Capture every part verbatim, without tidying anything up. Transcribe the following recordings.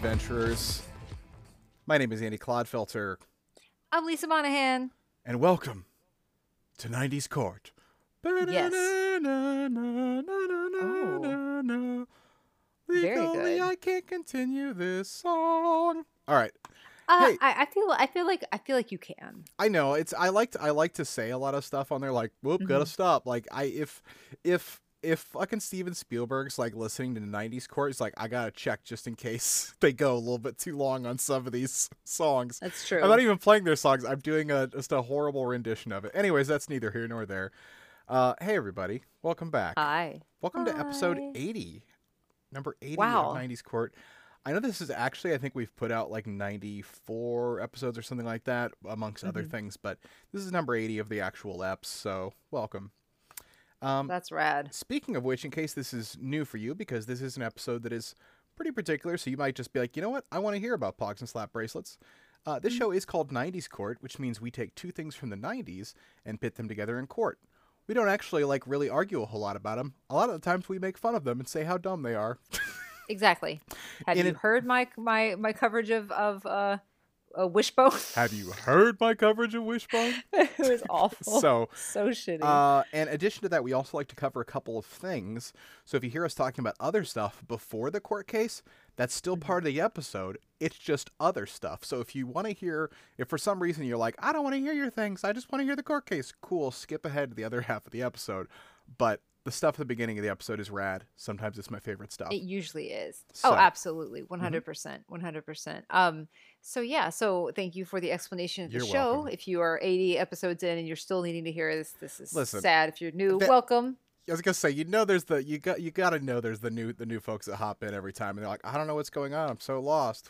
adventurers. My name is Andy Clodfelter. I'm Lisa Monahan. And welcome to nineties Court. Yes. Oh. Very Legally, good. I can't continue this song. All right. Uh, Hey. I, I feel I feel like I feel like you can. I know it's. I like. To, I like to say a lot of stuff on there, like, "Whoop, Mhm. gotta stop." Like, I if if if fucking Steven Spielberg's like listening to the nineties Court, he's like, I gotta check just in case they go a little bit too long on some of these songs. That's true. I'm not even playing their songs. I'm doing a just a horrible rendition of it. Anyways, that's neither here nor there. Uh, hey everybody, welcome back. Hi. Welcome to episode Hi. eighty, number eighty Wow. of nineties Court. I know this is actually, I think we've put out like ninety-four episodes or something like that, amongst other Mhm. things, but this is number eighty of the actual eps, so welcome. Um, That's rad. speaking of which, in case this is new for you, because this is an episode that is pretty particular, so you might just be like, you know what, I want to hear about Pogs and Slap Bracelets. Uh, this Mhm. show is called nineties Court, which means we take two things from the nineties and pit them together in court. We don't actually like really argue a whole lot about them. A lot of the times we make fun of them and say how dumb they are. Exactly. Have In you it- heard my my my coverage of of uh, uh Wishbone? Have you heard my coverage of Wishbone? It was awful. So, so shitty. Uh, in addition to that, we also like to cover a couple of things. So if you hear us talking about other stuff before the court case, that's still Mhm. part of the episode. It's just other stuff. So if you want to hear, if for some reason you're like, I don't want to hear your things, I just want to hear the court case, cool, skip ahead to the other half of the episode. But the stuff at the beginning of the episode is rad. Sometimes it's my favorite stuff. It usually is. So- Oh, absolutely. one hundred percent. one hundred percent. Um, so yeah, so thank you for the explanation of the You're show. welcome. If you are eighty episodes in and you're still needing to hear this, this is Listen, sad. If you're new, that- welcome. I was gonna say, you know, there's the you got you got to know there's the new the new folks that hop in every time and they're like, I don't know what's going on. I'm so lost.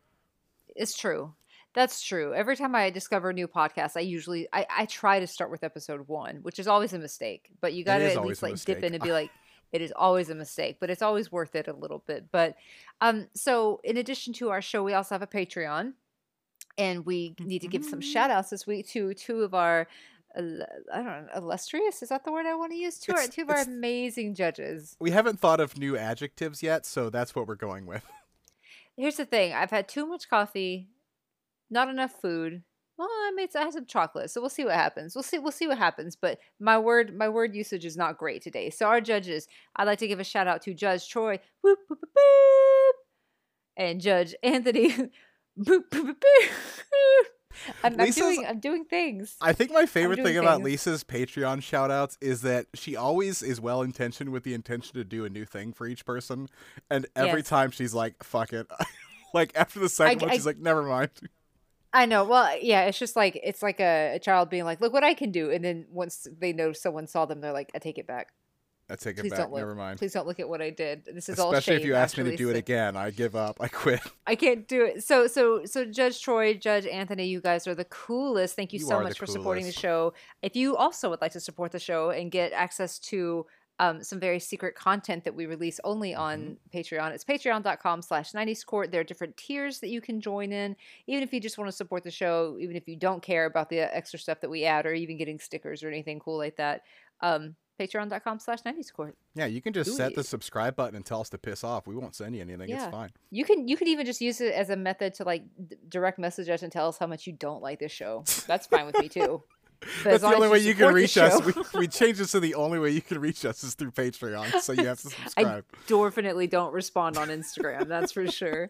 It's true. That's true. Every time I discover a new podcast, I usually I, I try to start with episode one, which is always a mistake. But you got to is at always least a like dip in mistake. and be like, it is always a mistake, but it's always worth it a little bit. But um, so in addition to our show, we also have a Patreon, and we need to give some Mhm. shout outs this week to two of our il- I don't know, illustrious, is that the word I want to use? Two, our, It's- two of our it's- amazing judges. We haven't thought of new adjectives yet, so that's what we're going with. Here's the thing: I've had too much coffee, not enough food. Well, I made I had some chocolate, so we'll see what happens. We'll see. We'll see what happens. But my word, my word usage is not great today. So our judges, I'd like to give a shout out to Judge Troy, whoop, boop, boop, boop, and Judge Anthony, boop, boop, boop, boop. I'm, I'm Lisa's- doing. I'm doing things. I think my favorite doing thing about things. Lisa's Patreon shoutouts is that she always is well intentioned with the intention to do a new thing for each person, and every Yes. time she's like, "Fuck it," like after the second I- one, I- she's like, "Never mind." I know. Well, yeah, it's just like it's like a, a child being like, "Look what I can do," and then once they know someone saw them, they're like, "I take it back. I take it Please back. don't look. Never mind. Please don't look at what I did. This is all Especially if shame, you ask me to actually, do it so- again, I give up. I quit. I can't do it. So, so, so, Judge Troy, Judge Anthony, you guys are the coolest. Thank you, You so are much the for supporting the coolest. show. If you also would like to support the show and get access to um, some very secret content that we release only Mm-hmm. on Patreon, it's patreon.com slash 90s court. There are different tiers that you can join in. Even if you just want to support the show, even if you don't care about the extra stuff that we add or even getting stickers or anything cool like that, um, patreon.com slash 90s court. Yeah, you can just set Ooh. the subscribe button and tell us to piss off. We won't send you anything. Yeah. It's fine. You can you can even just use it as a method to like d- direct message us and tell us how much you don't like this show. That's fine with me too. But That's as the long only as way you can support the reach us. show- We, we changed this to the only way you can reach us is through Patreon. So you have to subscribe. definitely don't respond on Instagram. That's for sure.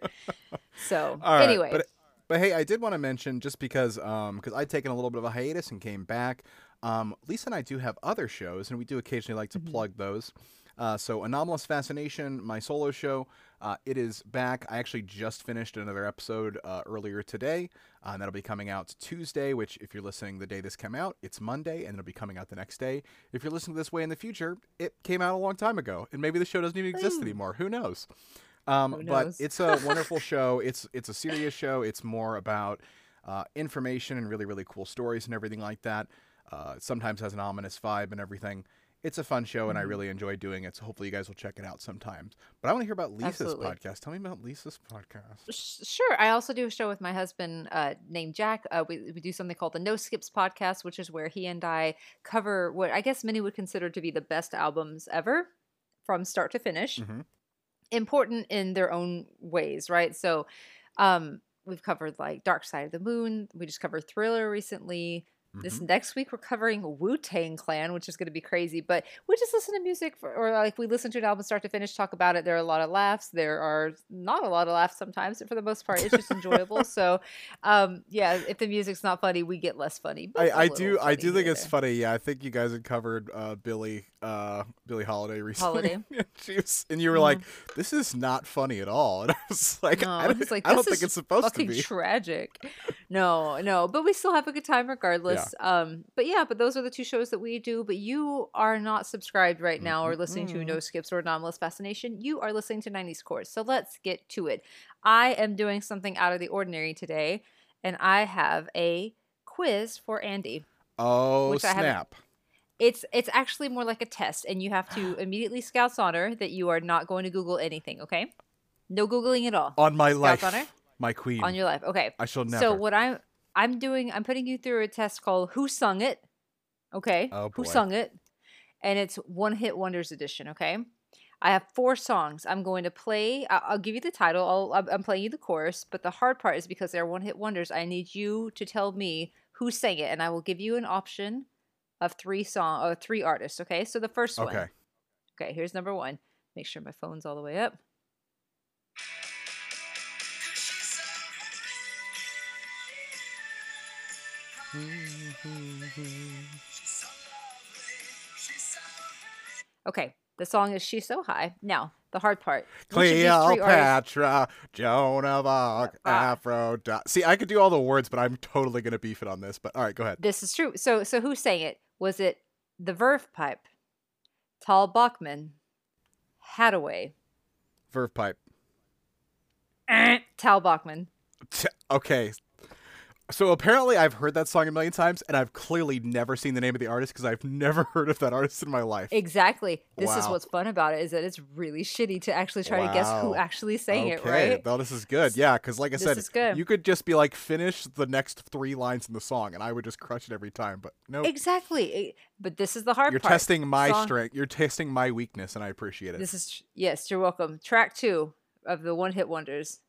So All right, anyway, but but hey, I did want to mention just because um because I'd taken a little bit of a hiatus and came back. Um, Lisa and I do have other shows, and we do occasionally like to Mhm. plug those. Uh, so Anomalous Fascination, my solo show, uh, it is back. I actually just finished another episode uh, earlier today, uh, and that'll be coming out Tuesday. Which, if you're listening the day this came out, it's Monday, and it'll be coming out the next day. If you're listening this way in the future, it came out a long time ago, and maybe the show doesn't even exist Ooh. anymore. Who knows? Um, Who but knows? it's a wonderful show. It's it's a serious show. It's more about uh, information and really really cool stories and everything like that. Uh, it sometimes has an ominous vibe and everything. It's a fun show, and I Mhm. really enjoy doing it. So hopefully you guys will check it out sometimes. But I want to hear about Lisa's Absolutely. podcast. Tell me about Lisa's podcast. Sh- Sure. I also do a show with my husband uh, named Jack. Uh, we, we do something called the No Skips podcast, which is where he and I cover what I guess many would consider to be the best albums ever from start to finish. Mhm. important in their own ways, right? So, um, we've covered like Dark Side of the Moon. We just covered Thriller recently. This hmm next week we're covering Wu-Tang Clan, which is going to be crazy. But we just listen to music, for, or like we listen to an album start to finish, talk about it. There are a lot of laughs. There are not a lot of laughs sometimes, but for the most part, it's just enjoyable. So, um, yeah, if the music's not funny, we get less funny. But I, it's a I little do I funny do think here it's and there. funny. Yeah, I think you guys had covered uh, Billie uh, Billie Holiday recently. Holiday. And she was, and you were Mhm. like, "This is not funny at all." And I was like, No, "I don't, he's like, I don't this think is it's supposed to fucking be." tragic. No, no, but we still have a good time regardless. Um, but yeah, but those are the two shows that we do. But you are not subscribed right now or listening to Mm-mm-mm. No Skips or Anomalous Fascination. You are listening to nineties Chords. So let's get to it. I am doing something out of the ordinary today, and I have a quiz for Andy, Oh which I haven't. snap! It's it's actually more like a test, and you have to immediately Scout's honor that you are not going to Google anything. Okay, no Googling at all. On my Scout's life, honor my queen. on your life. Okay. I shall So never. what I'm I'm doing, I'm putting you through a test called Who Sung It? Okay. Oh Who boy. Sung It? And it's One Hit Wonders edition, okay? I have four songs. I'm going to play. I- I'll give you the title. I'll, I'm I'm playing you the chorus, but the hard part is because they're one hit wonders. I need you to tell me who sang it, and I will give you an option of three song or three artists. Okay, so the first one. Okay. Okay, here's number one. Make sure my phone's all the way up. Okay, the song is She's So High. Now, the hard part. Which of these three artists? Cleopatra, Joan of Arc, Ah. Aphrodite. See, I could do all the words, but I'm totally gonna beef it on this. But all right, go ahead. This is true. So, so who sang it? Was it the Verve Pipe, Tal Bachman, Hadaway, Verve pipe. Tal Bachman? T- okay. So apparently I've heard that song a million times, and I've clearly never seen the name of the artist because I've never heard of that artist in my life. Exactly. This is Wow. what's fun about it, is that it's really shitty to actually try to guess who Wow. actually sang it, Okay, right? well, this is good. Yeah, because like I This said, is good. you could just be like, finish the next three lines in the song, and I would just crush it every time. But no, Exactly. Eh, But this is the hard you're part. testing my Song- strength. You're testing my weakness, and I appreciate it. This is tr- yes, you're welcome. Track two of the one hit wonders.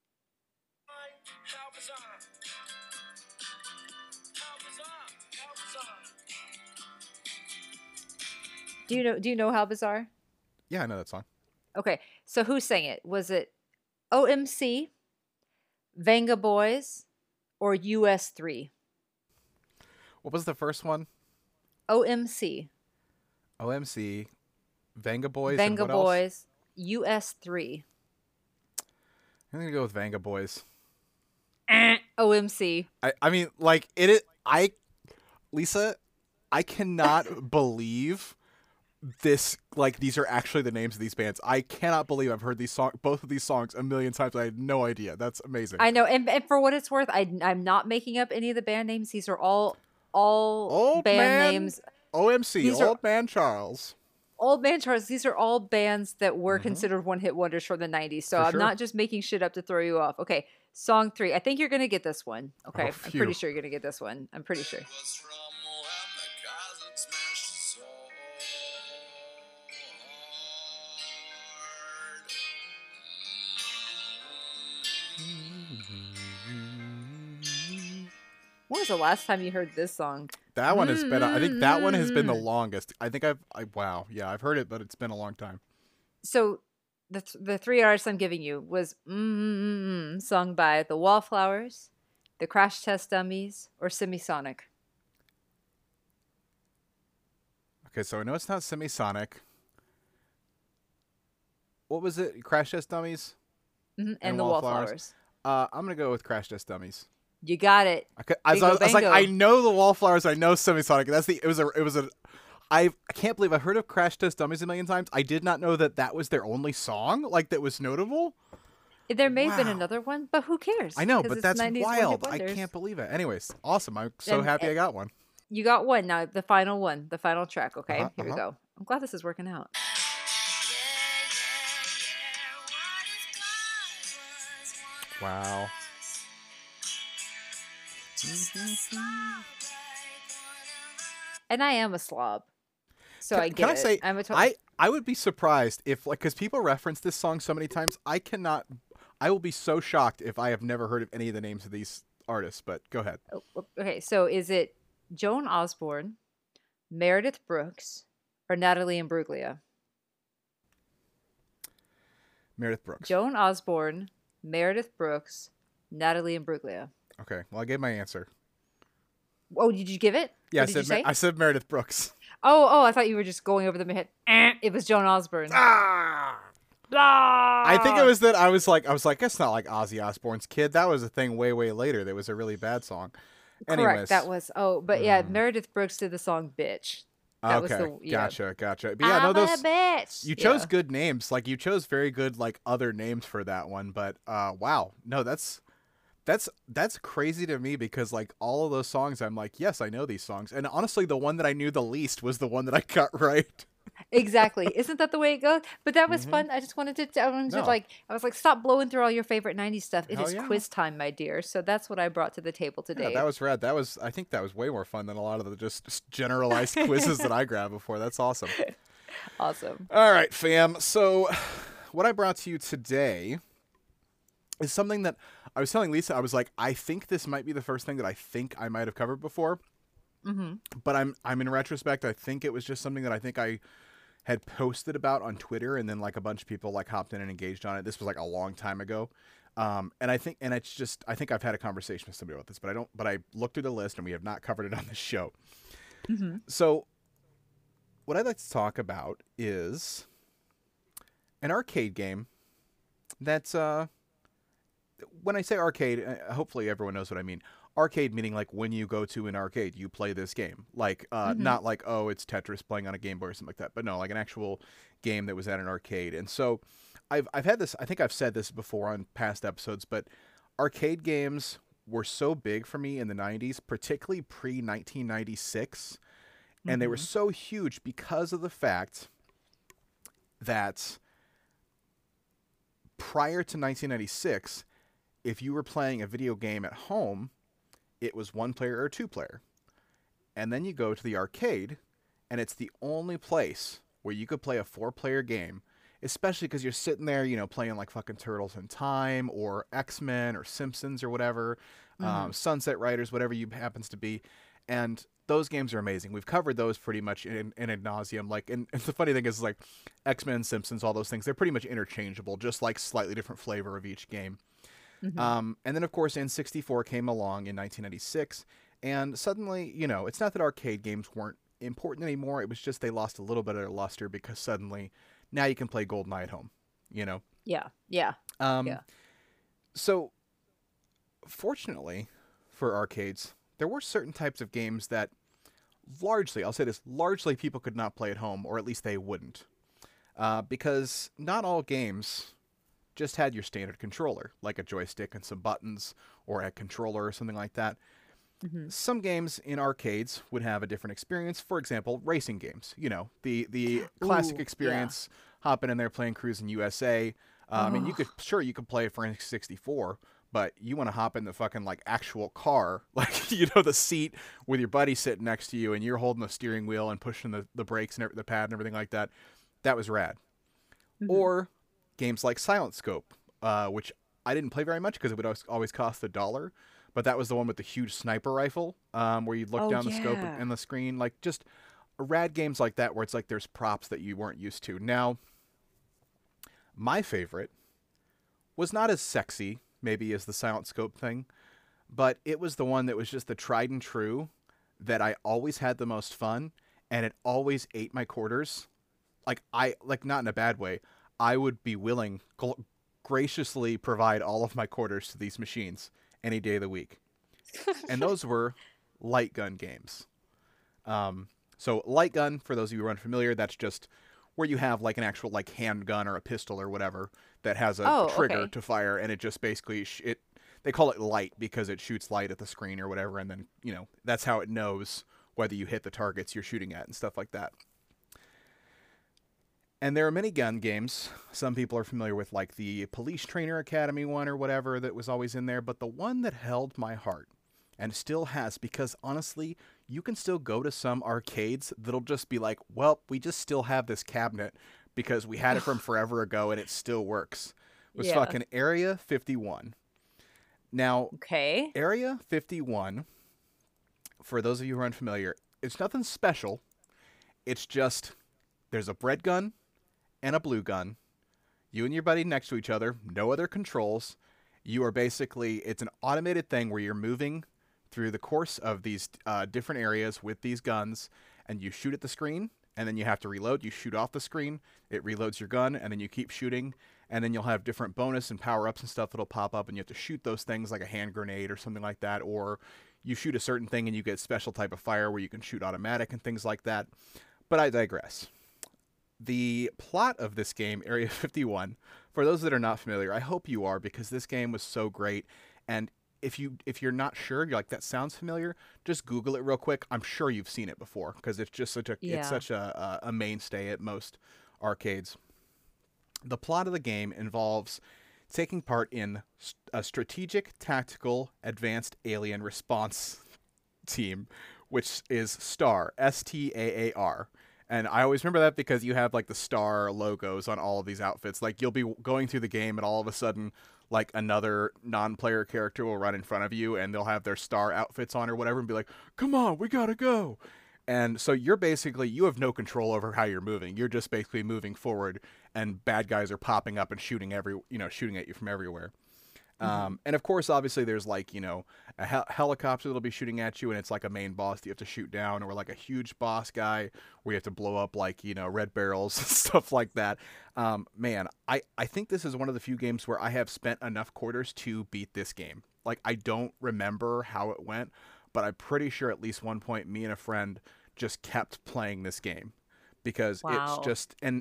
Do you know? Do you know How Bizarre? Yeah, I know that song. Okay, so who sang it? Was it O M C, Venga Boys, or U S three? What was the first one? O M C, O M C, Vanga Boys, and Venga what else? Boys, U S three. I'm gonna go with Vanga Boys. O M C. I, I mean, like it. Is, I, Lisa, I cannot believe this. Like these are actually the names of these bands. I cannot believe I've heard these song, both of these songs, a million times. I had no idea. That's amazing. I know, and, and for what it's worth, I, I'm not making up any of the band names. These are all all Old band Man- names. O M C, These are- Old Man Charles. Old Man Charles, these are all bands that were Mhm. considered one hit wonders from the nineties. So For I'm sure. not just making shit up to throw you off. Okay, song three. I think you're going to get this one. Okay, Oh, I'm phew. pretty sure you're going to get this one. I'm pretty sure. When was the last time you heard this song? That one has been. I think that one has been the Mm. longest. I think I've. I, wow. Yeah, I've heard it, but it's been a long time. So the th- the three artists I'm giving you was mm, sung by the Wallflowers, the Crash Test Dummies, or Semisonic. Okay, so I know it's not Semisonic. What was it? Crash Test Dummies. Mhm, and, And the Wallflowers. Wallflowers. Uh, I'm gonna go with Crash Test Dummies. You got it. I, could, I, was, Bingo, I was like, bango. I know the Wallflowers. I know Semisonic. That's the. It was a. It was a. I I can't believe I've heard of Crash Test Dummies a million times. I did not know that that was their only song. Like that was notable. There may have been Wow. another one, but who cares? I know, 'Cause but it's that's nineties one-hit wild. I wonders. can't believe it. Anyways, awesome. I'm so And- happy I and- got one. You got one now. The final one, the final track. Okay, Uh-huh, here we uh-huh. go. I'm glad this is working out. Wow. And I am a slob, so Can- I get can I it. say, I'm a to- I I would be surprised if, like, because people reference this song so many times, I cannot. I will be so shocked if I have never heard of any of the names of these artists. But go ahead. Oh, o- okay, so is it Joan Osborne, Meredith Brooks, or Natalie Imbruglia? Meredith Brooks. Joan Osborne, Meredith Brooks, Natalie Imbruglia. Okay, well, I gave my answer. Oh, did you give it? Yeah, I What did you said, Mer- say? I said Meredith Brooks. Oh, oh, I thought you were just going over the head. Eh, it was Joan Osborne. Ah! Ah! I think it was that I was like, I was like, it's not like Ozzy Osbourne's Kid. That was a thing way, way later. That was a really bad song. Anyways. Correct. That was oh, but yeah, Mm. Meredith Brooks did the song "Bitch." That was Okay, the yeah. gotcha, gotcha. But yeah, no, I'm those a bitch. you chose Yeah. good names. Like you chose very good like other names for that one. But uh, wow, no, that's that's that's crazy to me because like all of those songs, I'm like, yes, I know these songs. And honestly, the one that I knew the least was the one that I got right. Exactly. Isn't that the way it goes? But that was Mhm. fun. I just wanted to. I wanted to No. like. I was like, stop blowing through all your favorite nineties stuff. It Hell is yeah. quiz time, my dear. So that's what I brought to the table Yeah, today. that was rad. That was I think that was way more fun than a lot of the just just generalized quizzes that I grabbed before. That's awesome. Awesome. All right, fam. So, what I brought to you today is something that I was telling Lisa. I was like, I think this might be the first thing that I think I might have covered before, Mm-hmm. but I'm I'm in retrospect. I think it was just something that I think I had posted about on Twitter, and then like a bunch of people like hopped in and engaged on it. This was like a long time ago, um, and I think and it's just I think I've had a conversation with somebody about this, but I don't. But I looked through the list, and we have not covered it on the show. Mm-hmm. So, what I'd like to talk about is an arcade game that's, uh, when I say arcade, uh, hopefully everyone knows what I mean. Arcade meaning like when you go to an arcade, you play this game. Like, uh, Mhm. not like, oh, it's Tetris playing on a Game Boy or something like that, but no, like an actual game that was at an arcade. And so I've, I've had this, I think I've said this before on past episodes, but arcade games were so big for me in the nineties, particularly pre nineteen ninety-six. And they were Mhm. so huge because of the fact that prior to nineteen ninety-six, if you were playing a video game at home, it was one player or two player. And then you go to the arcade, and it's the only place where you could play a four player game, especially because you're sitting there, you know, playing like fucking Turtles in Time or X-Men or Simpsons or whatever, um, Sunset Riders, whatever you happens to be. And those games are amazing. We've covered those pretty much in, in ad nauseum. Like, and, and the funny thing is, like, X-Men, Simpsons, all those things, they're pretty much interchangeable, just like slightly different flavor of each game. Mhm. Um, and then, of course, N sixty-four came along in nineteen ninety-six, and suddenly, you know, it's not that arcade games weren't important anymore. It was just they lost a little bit of their luster because suddenly now you can play GoldenEye at home, you know? Yeah. Yeah. Um, Yeah. So, fortunately for arcades, there were certain types of games that largely, I'll say this, largely people could not play at home, or at least they wouldn't. Uh, because not all games just had your standard controller, like a joystick and some buttons, or a controller or something like that. Mhm. Some games in arcades would have a different experience. For example, racing games. You know, the the classic Ooh, yeah. experience, hopping in there playing Cruising U S A. Uh, I mean, you could sure you could play for N sixty-four, but you want to hop in the fucking like actual car, like you know the seat with your buddy sitting next to you, and you're holding the steering wheel and pushing the the brakes and every- the pad and everything like that. That was rad. Mhm. Or games like Silent Scope, uh, which I didn't play very much because it would always, always cost a dollar. But that was the one with the huge sniper rifle, um, where you'd look Oh, down the scope yeah. and the screen. Like just rad games like that, where it's like there's props that you weren't used to. Now, my favorite was not as sexy, maybe, as the Silent Scope thing, but it was the one that was just the tried and true that I always had the most fun, and it always ate my quarters. Like I like not in a bad way. I would be willing, gl- graciously provide all of my quarters to these machines any day of the week, and those were light gun games. Um, so light gun, for those of you who are unfamiliar, that's just where you have like an actual like handgun or a pistol or whatever that has a Oh, trigger okay. to fire, and it just basically sh- it. They call it light because it shoots light at the screen or whatever, and then you know that's how it knows whether you hit the targets you're shooting at and stuff like that. And there are many gun games. Some people are familiar with like the Police Trainer Academy one or whatever that was always in there, but the one that held my heart and still has, because honestly, you can still go to some arcades that'll just be like, well, we just still have this cabinet because we had it from forever ago and it still works. It was Yeah. fucking Area fifty-one. Now, Okay. Area fifty-one, for those of you who are unfamiliar, it's nothing special. It's just there's a red gun and a blue gun. You and your buddy next to each other, no other controls. You are basically, it's an automated thing where you're moving through the course of these uh, different areas with these guns, and you shoot at the screen, and then you have to reload. You shoot off the screen, it reloads your gun, and then you keep shooting, and then you'll have different bonus and power-ups and stuff that'll pop up, and you have to shoot those things like a hand grenade or something like that, or you shoot a certain thing and you get special type of fire where you can shoot automatic and things like that. But I digress. The plot of this game, Area fifty-one, for those that are not familiar, I hope you are, because this game was so great. And if you if you're not sure, you're like, that sounds familiar, just Google it real quick. I'm sure you've seen it before because it's just such a Yeah. it's such a, a mainstay at most arcades. The plot of the game involves taking part in a strategic, tactical, advanced alien response team, which is STAR, S T A A R. And I always remember that because you have like the STAR logos on all of these outfits. Like you'll be going through the game and all of a sudden like another non-player character will run in front of you and they'll have their STAR outfits on or whatever and be like, come on, we gotta go. And so you're basically, you have no control over how you're moving. You're just basically moving forward and bad guys are popping up and shooting every, you know, shooting at you from everywhere. Mm-hmm. Um, and of course, obviously, there's like, you know, a hel- helicopter that'll be shooting at you, and it's like a main boss that you have to shoot down, or like a huge boss guy where you have to blow up like, you know, red barrels and stuff like that. Um, man, I, I think this is one of the few games where I have spent enough quarters to beat this game. Like, I don't remember how it went, but I'm pretty sure at least one point, me and a friend just kept playing this game because Wow. it's just, and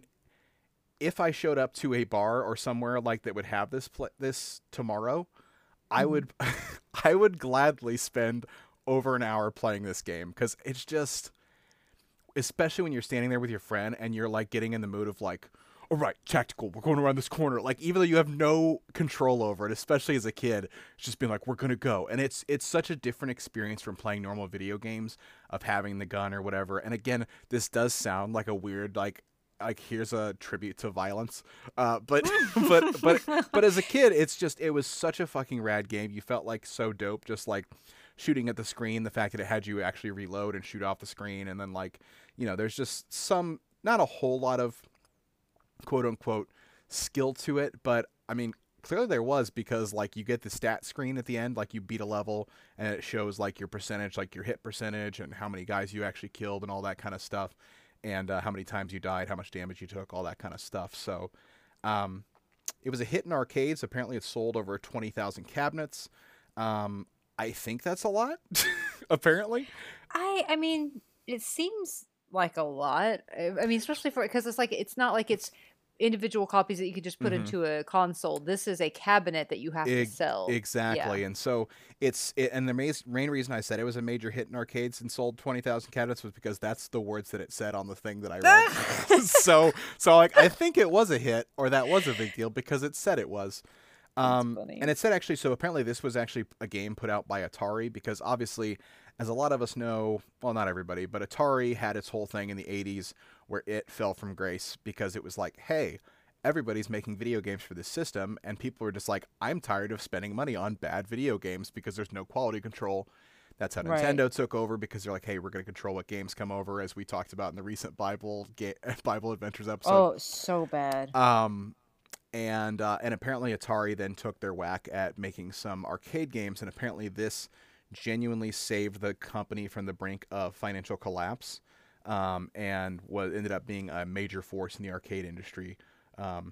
if I showed up to a bar or somewhere like that would have this pl- this tomorrow, I Mhm. would I would gladly spend over an hour playing this game because it's just, especially when you're standing there with your friend and you're like getting in the mood of like, all right, tactical, we're going around this corner. Like even though you have no control over it, especially as a kid, it's just being like, we're gonna go, and it's it's such a different experience from playing normal video games of having the gun or whatever. And again, this does sound like a weird like. Like here's a tribute to violence, uh, but but but but as a kid, it's just it was such a fucking rad game. You felt like so dope, just like shooting at the screen. The fact that it had you actually reload and shoot off the screen, and then like you know, there's just some not a whole lot of quote unquote skill to it, but I mean clearly there was because like you get the stat screen at the end, like you beat a level, and it shows like your percentage, like your hit percentage, and how many guys you actually killed, and all that kind of stuff. And uh, how many times you died, how much damage you took, all that kind of stuff. So um, it was a hit in arcades. Apparently it sold over twenty thousand cabinets. Um, I think that's a lot, apparently. I I mean, it seems like a lot. I I mean, especially for because it's like it's not like it's individual copies that you could just put Mhm. into a console. This is a cabinet that you have to Ex- sell. Exactly. Yeah. And so it's, it, and the main, main reason I said it was a major hit in arcades and sold twenty thousand cabinets was because that's the words that it said on the thing that I read. so, so like, I think it was a hit or that was a big deal because it said it was. Um, funny. and it said actually, so apparently this was actually a game put out by Atari because obviously, as a lot of us know, well, not everybody, but Atari had its whole thing in the eighties where it fell from grace because it was like, hey, everybody's making video games for this system, and people were just like, I'm tired of spending money on bad video games because there's no quality control. That's how Right. Nintendo took over because they're like, hey, we're going to control what games come over, as we talked about in the recent Bible ga- Bible Adventures episode. Oh, so bad. Um, and uh, and apparently Atari then took their whack at making some arcade games, and apparently this genuinely saved the company from the brink of financial collapse, um, and what ended up being a major force in the arcade industry. Um,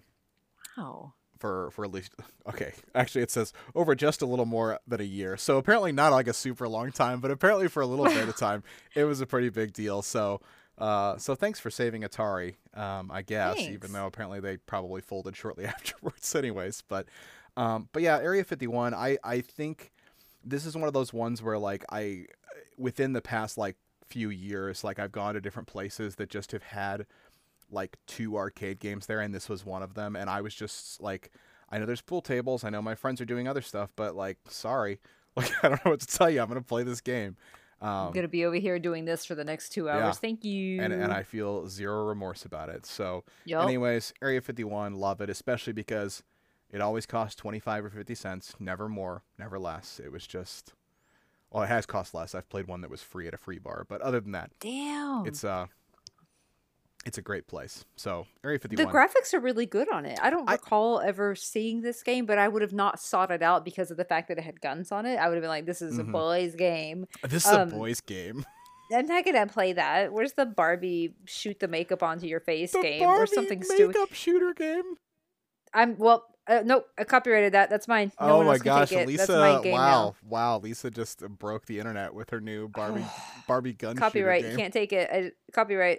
Wow. for for at least, okay, actually it says over just a little more than a year, so apparently not like a super long time, but apparently for a little bit of time it was a pretty big deal. So uh so thanks for saving Atari, um I guess. Thanks. Even though apparently they probably folded shortly afterwards anyways. But um but yeah, Area fifty-one, i i think this is one of those ones where like I within the past like few years, like I've gone to different places that just have had like two arcade games there, and this was one of them. And I was just like, I know there's pool tables, I know my friends are doing other stuff, but like, sorry, like I don't know what to tell you. I'm gonna play this game. I'm Um, gonna be over here doing this for the next two hours. yeah, Thank you. and and I feel zero remorse about it. So, Yup. anyways, Area fifty-one, love it, especially because it always costs twenty-five or fifty cents, never more, never less. It was just, well, it has cost less. I've played one that was free at a free bar, but other than that, Damn. it's uh it's a great place. So, Area The fifty-one. graphics are really good on it. I don't I recall ever seeing this game, but I would have not sought it out because of the fact that it had guns on it. I would have been like, "This is a mhm. boys' game." This is a Um, boys game. I'm not gonna play that. Where's the Barbie shoot the makeup onto your face The game or Barbie something stupid? makeup shooter game. I'm well. Uh, nope, I copyrighted that. That's mine. No Oh one my else can gosh, take it. That's Lisa! my game Wow, wow, Lisa just broke the internet with her new Barbie now. Barbie gun Copyright. shooter You game. can't take it. I, copyright.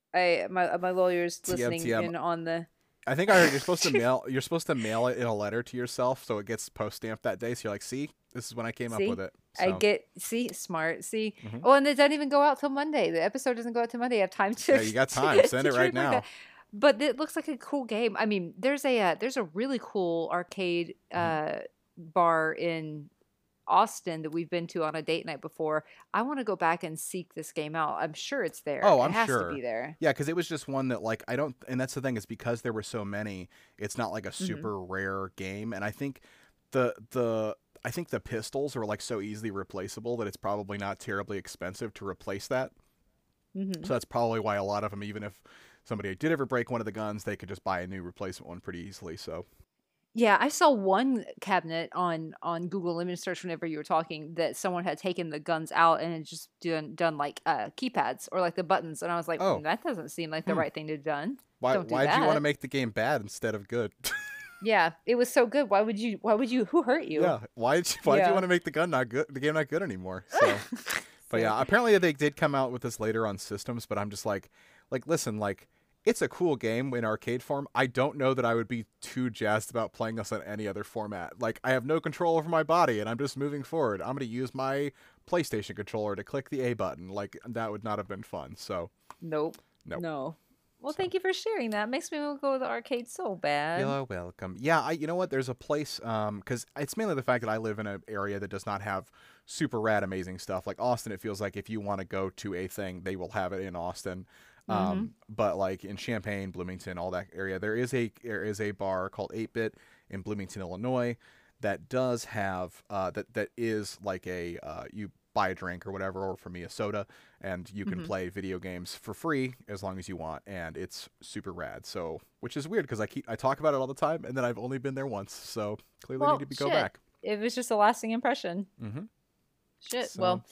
I my my lawyer's T M listening T M. in on the. I think I heard you're supposed to mail you're supposed to mail it in a letter to yourself so it gets post stamped that day. So you're like, see, this is when I came up See? with it. I So, get see smart see. Mhm. Oh, and it doesn't even go out till Monday. The episode doesn't go out till Monday. I have time to. yeah, you got time. to- Send to it right trademark now. that. But it looks like a cool game. I mean, there's a uh, there's a really cool arcade Mhm. uh, bar in Austin that we've been to on a date night before. I want to go back and seek this game out. I'm sure it's there. Oh, it I'm has sure. to be there. Yeah, because it was just one that like I don't, and that's the thing is because there were so many, it's not like a Mm-hmm. super rare game, and I think the the I think the pistols are like so easily replaceable that it's probably not terribly expensive to replace that. Mm-hmm. So that's probably why a lot of them, even if somebody did ever break one of the guns, they could just buy a new replacement one pretty easily. So Yeah, I saw one cabinet on on Google image search whenever you were talking that someone had taken the guns out and had just done done like uh keypads or like the buttons, and I was like, Oh. "Mm, that doesn't seem like the Hmm. right thing to have done. why Don't do why'd you want to that." make the game bad instead of good? Yeah, it was so good. Why would you? Why would you? Who hurt you? yeah, why did you, why did Yeah. you want to make the gun not good? The game not good anymore. So. But yeah, apparently they did come out with this later on systems, but I'm just like, like, listen, like, it's a cool game in arcade form. I don't know that I would be too jazzed about playing this on any other format. Like, I have no control over my body, and I'm just moving forward. I'm going to use my PlayStation controller to click the A button. Like, that would not have been fun. So, Nope. Nope. No. Well, So. thank you for sharing that. Makes me want to go to the arcade so bad. you're welcome. Yeah, I, you know what? There's a place, um, because it's mainly the fact that I live in an area that does not have super rad, amazing stuff. Like Austin, it feels like if you want to go to a thing, they will have it in Austin. Um, Mm-hmm. but like in Champaign, Bloomington, all that area, there is a there is a bar called eight bit in Bloomington, Illinois, that does have uh that that is like a uh you buy a drink or whatever, or for me a soda, and you can Mhm. play video games for free as long as you want, and it's super rad. So, which is weird because I keep I talk about it all the time, and then I've only been there once, so clearly Well, need to be, go shit. back. It was just a lasting impression. Mm-hmm. Shit. So- Well,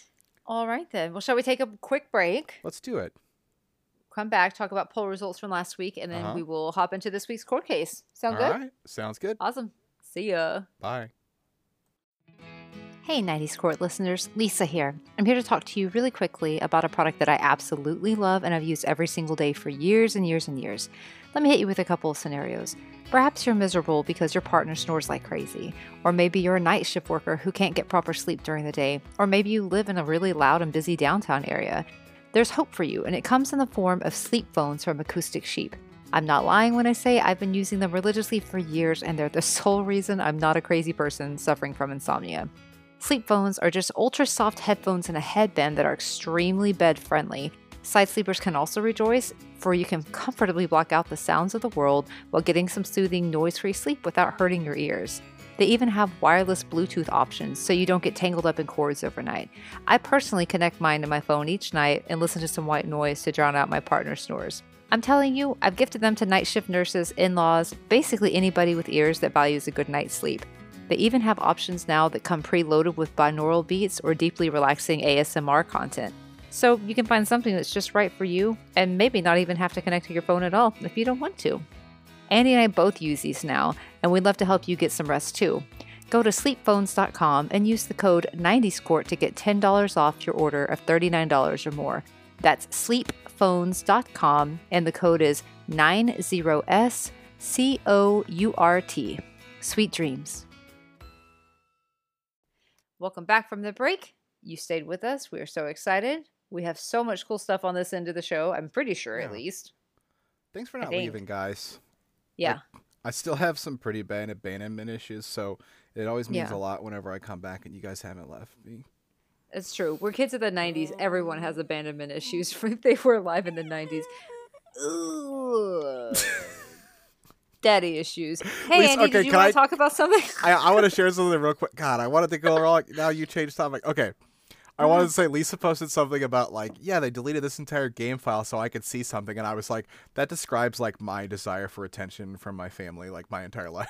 all right then. Well, shall we take a quick break? Let's do it. Come back, talk about poll results from last week, and then Uh-huh. we will hop into this week's court case. Sound All good? right, sounds good. Awesome. See ya. Bye. Hey, nineties Court listeners, Lisa here. I'm here to talk to you really quickly about a product that I absolutely love and I've used every single day for years and years and years. Let me hit you with a couple of scenarios. Perhaps you're miserable because your partner snores like crazy, or maybe you're a night shift worker who can't get proper sleep during the day, or maybe you live in a really loud and busy downtown area. There's hope for you, and it comes in the form of sleep phones from Acoustic Sheep. I'm not lying when I say I've been using them religiously for years, and they're the sole reason I'm not a crazy person suffering from insomnia. Sleep phones are just ultra soft headphones and a headband that are extremely bed friendly. Side sleepers can also rejoice, for you can comfortably block out the sounds of the world while getting some soothing noise-free sleep without hurting your ears. They even have wireless Bluetooth options so you don't get tangled up in cords overnight. I personally connect mine to my phone each night and listen to some white noise to drown out my partner's snores. I'm telling you, I've gifted them to night shift nurses, in-laws, basically anybody with ears that values a good night's sleep. They even have options now that come preloaded with binaural beats or deeply relaxing A S M R content. So you can find something that's just right for you and maybe not even have to connect to your phone at all if you don't want to. Andy and I both use these now, and we'd love to help you get some rest too. Go to sleep phones dot com and use the code nineties court to get ten dollars off your order of thirty-nine dollars or more. That's sleep phones dot com, and the code is ninety S C O U R T. Sweet dreams. Welcome back from the break. You stayed with us. We are so excited. We have so much cool stuff on this end of the show. I'm pretty sure, Yeah. at least. Thanks for I not think. leaving, guys. Yeah. I still have some pretty bad abandonment issues, so it always means Yeah. a lot whenever I come back and you guys haven't left me. It's true. We're kids of the nineties. Everyone has abandonment issues if they were alive in the nineties. Ugh. Daddy issues. Hey, Lisa, Andy, okay, did you can want I- to talk about something? I, I want to share something real quick. God, I wanted to go wrong. Now you changed topic. Okay. I wanted to say Lisa posted something about like, yeah, they deleted this entire game file so I could see something, and I was like, that describes like my desire for attention from my family, like my entire life.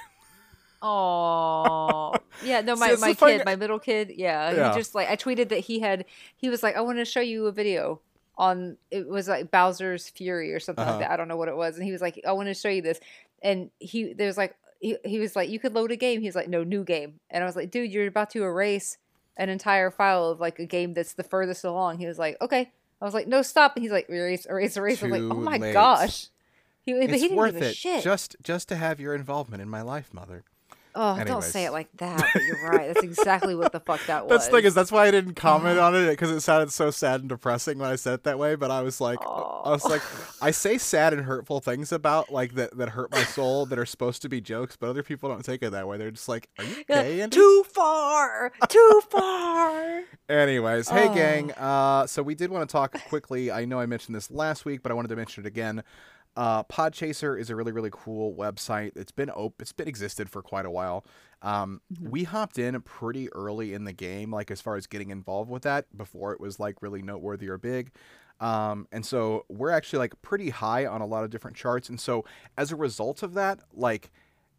Oh, yeah. No, See, my, it's my the funny- kid, my middle kid. Yeah, Yeah. he just like I tweeted that he had. He was like, I want to show you a video on. It was like Bowser's Fury or something Uh-huh. like that. I don't know what it was, and he was like, I want to show you this, and he there's like he, he was like, you could load a game. He was like, no, new game, and I was like, dude, you're about to erase an entire file of like a game that's the furthest along. He was like, okay. I was like, no, stop. And he's like, erase, erase, erase. I was like, Too oh my late. gosh. He, but It's he didn't worth give a it shit. just just to have your involvement in my life, mother. Oh, don't Anyways. say it like that. But you're right. That's exactly what the fuck that was. That's the thing is that's why I didn't comment on it because it sounded so sad and depressing when I said it that way. But I was like, I was Oh. like, I say sad and hurtful things about like that that hurt my soul that are supposed to be jokes, but other people don't take it that way. They're just like, are you Yeah, gay? Andy? too far, too far. Anyways, hey Oh. gang. Uh, so we did want to talk quickly. I know I mentioned this last week, but I wanted to mention it again. Uh, Podchaser is a really really cool website. It's been op- It's been existed for quite a while. Um, Mhm. We hopped in pretty early in the game, like as far as getting involved with that before it was like really noteworthy or big. Um, and so we're actually like pretty high on a lot of different charts. And so as a result of that, like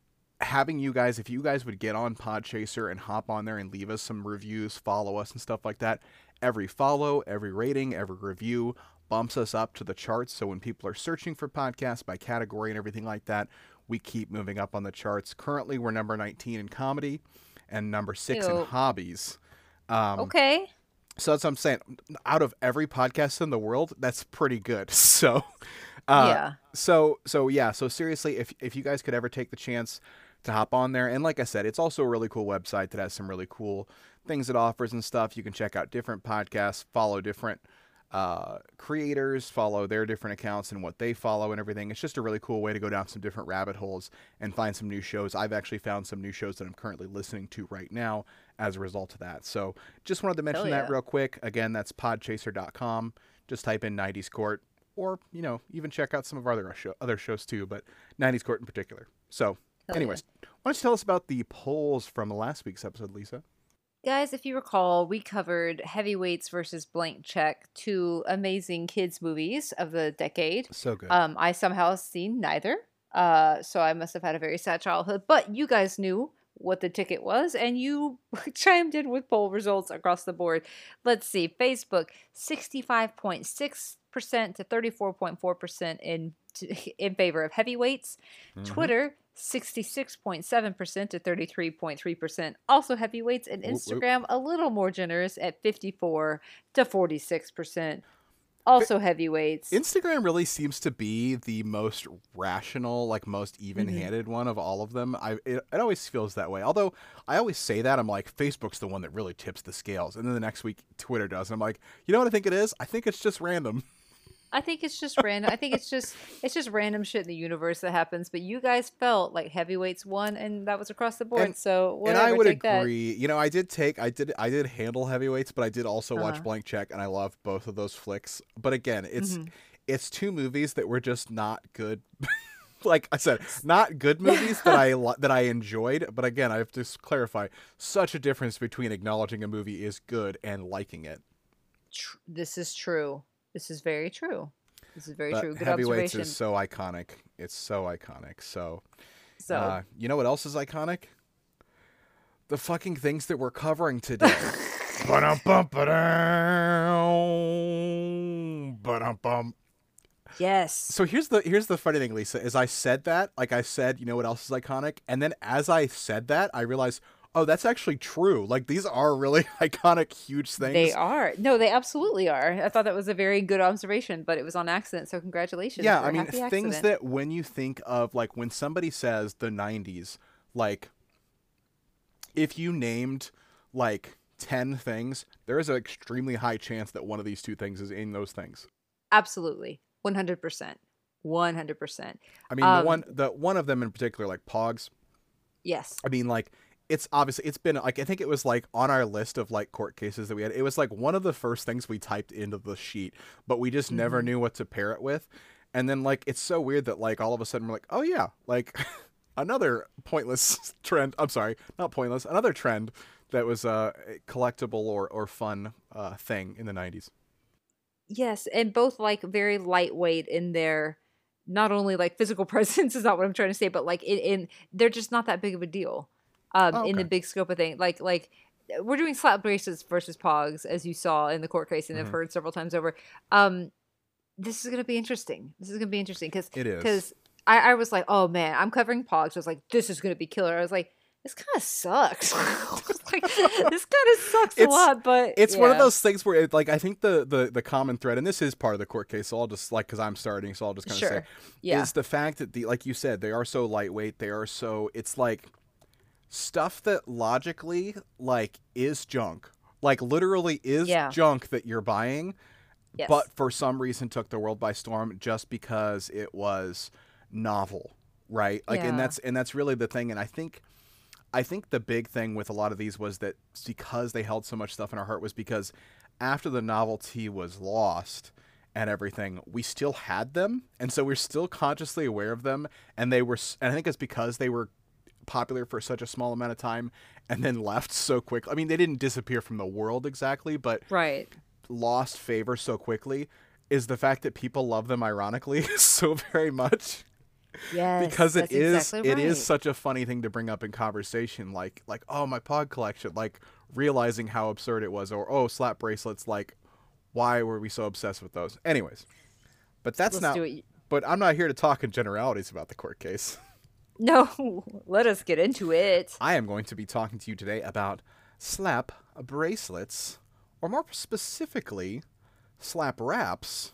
having you guys, if you guys would get on Podchaser and hop on there and leave us some reviews, follow us and stuff like that, every follow, every rating, every review bumps us up to the charts. So when people are searching for podcasts by category and everything like that, we keep moving up on the charts. Currently, we're number nineteen in comedy and number six in Ew. hobbies. Um, Okay. So that's what I'm saying. Out of every podcast in the world, that's pretty good. So, uh, Yeah. So, so yeah. So seriously, if if you guys could ever take the chance to hop on there, and like I said, it's also a really cool website that has some really cool things it offers and stuff. You can check out different podcasts, follow different uh, creators, follow their different accounts and what they follow and everything. It's just a really cool way to go down some different rabbit holes and find some new shows. I've actually found some new shows that I'm currently listening to right now as a result of that. So just wanted to mention Hell that yeah. real quick. Again, that's podchaser dot com. Just type in nineties Court, or, you know, even check out some of our other, show, other shows too, but nineties Court in particular. So Hell anyways, why don't you tell us about the polls from last week's episode, Lisa? Guys, if you recall, we covered Heavyweights versus Blank Check, two amazing kids movies of the decade. So good. Um, I somehow seen neither, uh, so I must have had a very sad childhood. But you guys knew what the ticket was, and you chimed in with poll results across the board. Let's see, Facebook sixty-five point six percent to thirty-four point four percent in in favor of Heavyweights. Mhm. Twitter sixty-six point seven percent to thirty-three point three percent also Heavyweights, and Whoop, whoop. Instagram a little more generous at fifty-four to forty-six percent also Heavyweights. Instagram really seems to be the most rational, like most even-handed one of all of them. I it, it always feels that way. Although I always say that, I'm like, Facebook's the one that really tips the scales, and then the next week Twitter does, and I'm like, you know what I think it is? I think it's just random. I think it's just random. I think it's just it's just random shit in the universe that happens. But you guys felt like Heavyweights won, and that was across the board. And- so whatever, and I would take that. agree. You know, I did take, I did, I did handle Heavyweights, but I did also watch Uh-huh. Blank Check, and I love both of those flicks. But again, it's Mhm. it's two movies that were just not good. Like I said, not good movies that I li- that I enjoyed. But again, I have to s- clarify: such a difference between acknowledging a movie is good and liking it. Tr- This is true. This is very true. This is very But true. Good Heavyweights observation. is so iconic. It's so iconic. So, So uh, you know what else is iconic? The fucking things that we're covering today. Ba-dum-bum, ba-dum, ba-dum-bum. yes. So here's the here's the funny thing, Lisa, is I said that, like I said, you know what else is iconic? And then as I said that, I realized, oh, that's actually true. Like these are really iconic, huge things. They are. No, they absolutely are. I thought that was a very good observation, but it was on accident. So congratulations. Yeah, for I a mean, happy things accident. that when you think of, like when somebody says the nineties, like if you named like ten things, there is an extremely high chance that one of these two things is in those things. Absolutely. one hundred percent. one hundred percent. I mean, the Um, one the one of them in particular, like Pogs. Yes. I mean, like it's obviously it's been like I think it was like on our list of like court cases that we had. It was like one of the first things we typed into the sheet, but we just never Mm-hmm. knew what to pair it with. And then like it's so weird that like all of a sudden we're like, oh yeah, like another pointless trend. I'm sorry, not pointless. Another trend that was uh, a collectible or or fun uh, thing in the nineties. Yes, and both like very lightweight in their not only like physical presence is not what I'm trying to say, but like in, in they're just not that big of a deal um Oh, in the okay. big scope of thing. Like like we're doing slap bracelets versus pogs, as you saw in the court case and have Hmm. heard several times over. Um, this is gonna be interesting. This is gonna be interesting because It is. because I, I was like, oh man, I'm covering pogs. I was like, this is gonna be killer. I was like, this kind of sucks. I was like, this kind of sucks a It's lot, but it's one of yeah, those things where it, like I think the, the the common thread, and this is part of the court case, so I'll just like because I'm starting, so I'll just kind of say, sure, yeah, is the fact that the like you said they are so lightweight, they are so it's like stuff that logically like is junk, like literally is yeah, junk that you're buying, yes, but for some reason took the world by storm just because it was novel, right? Like, and yeah, that's and that's really the thing, and I think. I think the big thing with a lot of these was that because they held so much stuff in our heart was because after the novelty was lost and everything, we still had them, and so we're still consciously aware of them. And they were, and I think it's because they were popular for such a small amount of time and then left so quickly. I mean, they didn't disappear from the world exactly, but right. lost favor so quickly. Is the fact that people love them ironically so very much Yes, because it that's is exactly it is right. such a funny thing to bring up in conversation, like like oh my pod collection, like realizing how absurd it was, or oh slap bracelets, like why were we so obsessed with those anyways. But that's Let's not do it. but I'm not here to talk in generalities about the court case. No, let us get into it. I am going to be talking to you today about slap bracelets, or more specifically slap wraps,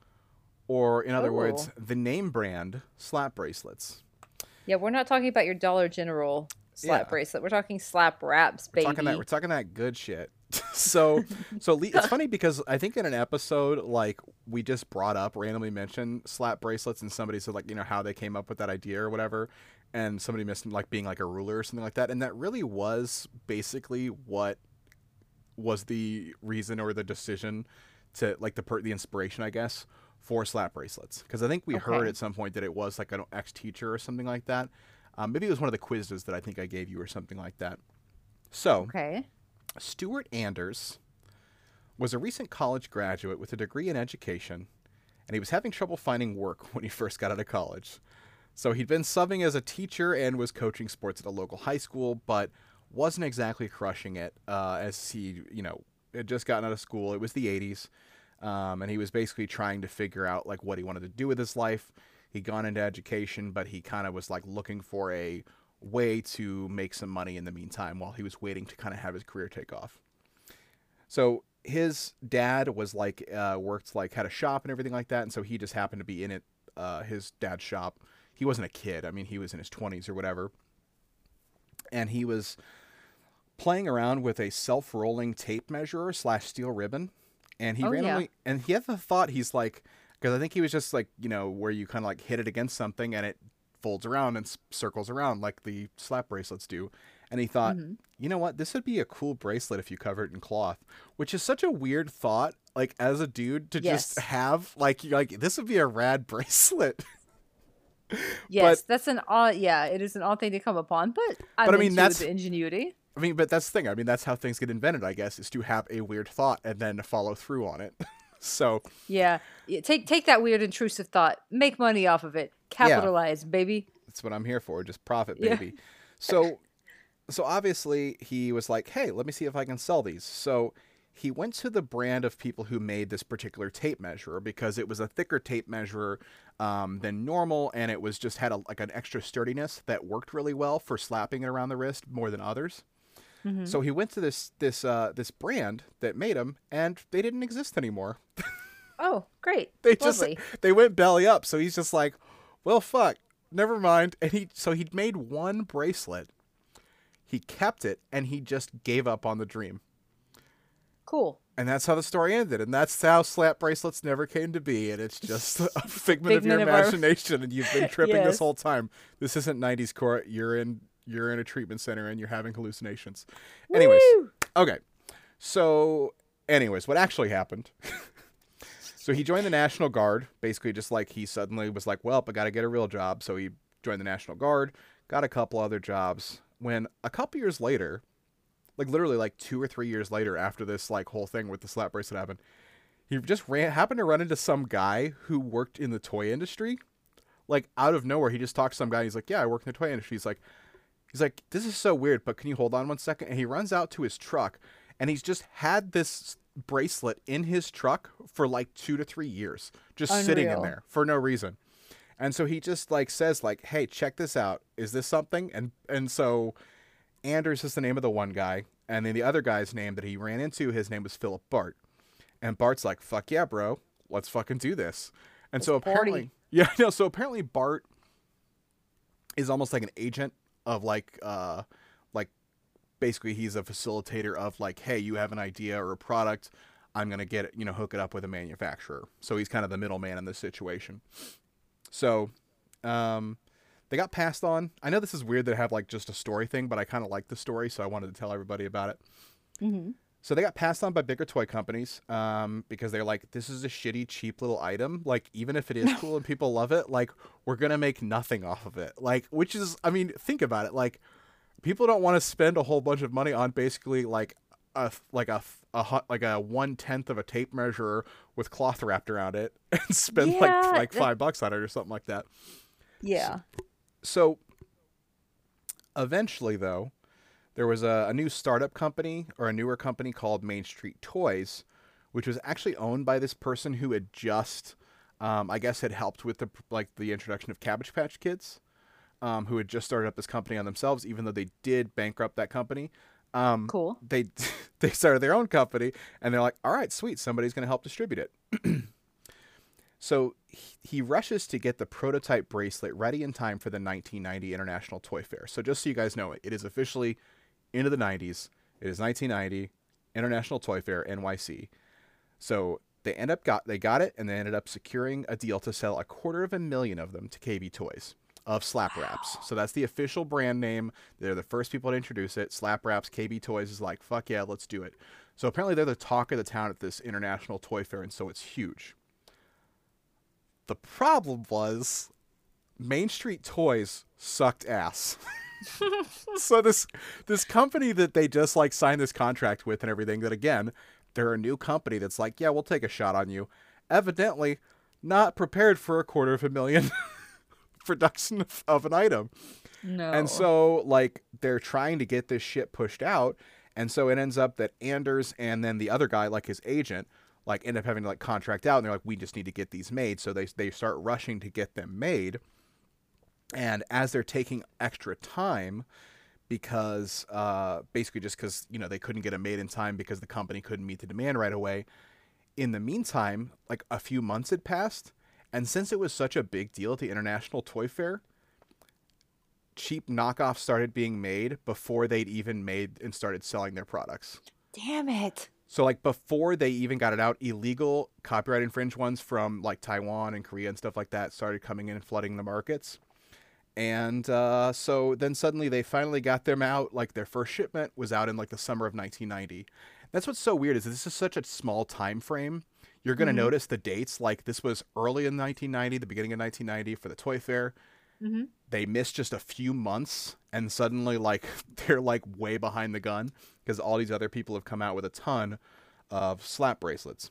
or in other Oh, words the name brand slap bracelets. yeah, we're not talking about your Dollar General slap Yeah, bracelet. We're talking slap wraps, we're talking that we're baby. talking that good shit. so so Le- it's funny because I think in an episode like we just brought up randomly mentioned slap bracelets, and somebody said like you know how they came up with that idea or whatever, and somebody missed like being like a ruler or something like that, and that really was basically what was the reason or the decision to like the per- the inspiration I guess for slap bracelets, because I think we heard Okay, at some point that it was like an ex teacher or something like that. Um, maybe it was one of the quizzes that I think I gave you or something like that. So okay. Stuart Anders was a recent college graduate with a degree in education, and he was having trouble finding work when he first got out of college. So he'd been subbing as a teacher and was coaching sports at a local high school, but wasn't exactly crushing it uh, as he, you know, had just gotten out of school. It was the eighties, um, and he was basically trying to figure out like what he wanted to do with his life. He'd gone into education, but he kind of was like looking for a way to make some money in the meantime while he was waiting to kind of have his career take off. So his dad was like uh, worked like had a shop and everything like that, and so he just happened to be in it. Uh, his dad's shop. He wasn't a kid. I mean, he was in his twenties or whatever, and he was playing around with a self-rolling tape measure slash steel ribbon, and he Oh yeah. randomly and he had the thought he's like because I think he was just like you know where you kind of like hit it against something and it folds around and s- circles around like the slap bracelets do, and he thought, Hmm. you know what, this would be a cool bracelet if you cover it in cloth, which is such a weird thought like as a dude to just Yes. have like you're like this would be a rad bracelet. but Yes, that's an odd. Yeah, it is an odd thing to come upon, but but I'm I mean into that's the ingenuity. I mean, but that's the thing. I mean, that's how things get invented, I guess, is to have a weird thought and then follow through on it. so, Yeah. Yeah, take take that weird intrusive thought, make money off of it, yeah, capitalize, baby. that's what I'm here for, just profit, Yeah. baby. So, so obviously he was like, "Hey, let me see if I can sell these." So, he went to the brand of people who made this particular tape measure because it was a thicker tape measure um, than normal, and it was just had a, like an extra sturdiness that worked really well for slapping it around the wrist more than others. Hmm. So he went to this this uh, this brand that made them, and they didn't exist anymore. Oh, great, They just lovely. they went belly up. So he's just like, well, fuck, never mind. And he so he'd made one bracelet. He kept it, and he just gave up on the dream. Cool. And that's how the story ended. And that's how slap bracelets never came to be. And it's just a figment of your Figment of our imagination. And you've been tripping this yes. whole time. This isn't nineties court. You're in you're in a treatment center and you're having hallucinations. Anyways, Woo! okay. So, anyways, what actually happened? So he joined the National Guard, basically just like he suddenly was like, well, I got to get a real job. So he joined the National Guard, got a couple other jobs. When a couple years later, like literally like two or three years later after this like whole thing with the slap bracelet happened, he just ran happened to run into some guy who worked in the toy industry. Like out of nowhere, he just talked to some guy. And he's like, yeah, I work in the toy industry. He's like, he's like, this is so weird, but can you hold on one second? And he runs out to his truck, and he's just had this bracelet in his truck for like two to three years, just Unreal. Sitting in there for no reason. And so he just like says like, hey, check this out. Is this something? And and so Anders is the name of the one guy. And then the other guy's name that he ran into, his name was Philip Bart. And Bart's like, fuck yeah, bro. Let's fucking do this. And Let's so party. apparently, yeah, no, so apparently Bart is almost like an agent of like, uh, like basically he's a facilitator of like, hey, you have an idea or a product. I'm going to get it, you know, hook it up with a manufacturer. So he's kind of the middleman in this situation. So, um, they got passed on. I know this is weird to have like just a story thing, but I kind of like the story, so I wanted to tell everybody about it. Mm-hmm. So they got passed on by bigger toy companies um, because they're like, this is a shitty, cheap little item. Like, even if it is cool and people love it, like, we're going to make nothing off of it. Like, which is, I mean, think about it. Like, people don't want to spend a whole bunch of money on basically like a, like a, a like a one-tenth of a tape measure with cloth wrapped around it and spend yeah, like, like that... five bucks on it or something like that. Yeah. So, so eventually, though, there was a, a new startup company or a newer company called Main Street Toys, which was actually owned by this person who had just, um, I guess, had helped with the like the introduction of Cabbage Patch Kids, um, who had just started up this company on themselves, even though they did bankrupt that company. Um, cool. They they started their own company, and they're like, all right, sweet, somebody's going to help distribute it. So he rushes to get the prototype bracelet ready in time for the nineteen ninety International Toy Fair. So just so you guys know it, it is officially into the nineties. It is nineteen ninety International Toy Fair, N Y C. So they end up got they got it, and they ended up securing a deal to sell a quarter of a million of them to K B Toys of Slap Wraps. So that's the official brand name. They're the first people to introduce it. Slap Wraps. K B Toys is like, fuck yeah, let's do it. So apparently they're the talk of the town at this International Toy Fair, and so it's huge. The problem was Main Street Toys sucked ass. So this this company that they just like signed this contract with and everything, that again, they're a new company that's like, yeah, we'll take a shot on you. Evidently not prepared for a quarter of a million production of, of an item. No. And so like they're trying to get this shit pushed out. And so it ends up that Anders and then the other guy, like his agent, like end up having to like contract out, and they're like, we just need to get these made. So they they start rushing to get them made. And as they're taking extra time, because uh, basically just because, you know, they couldn't get them made in time because the company couldn't meet the demand right away. In the meantime, like a few months had passed. And since it was such a big deal at the International Toy Fair, cheap knockoffs started being made before they'd even made and started selling their products. Damn it. So like before they even got it out, illegal copyright infringed ones from like Taiwan and Korea and stuff like that started coming in and flooding the markets. And uh, so then suddenly they finally got them out. Like their first shipment was out in like the summer of nineteen ninety. That's what's so weird is this is such a small time frame. You're going to mm-hmm. notice the dates. Like this was early in nineteen ninety, the beginning of nineteen ninety for the Toy Fair. Mm-hmm. They missed just a few months, and suddenly like they're like way behind the gun because all these other people have come out with a ton of slap bracelets.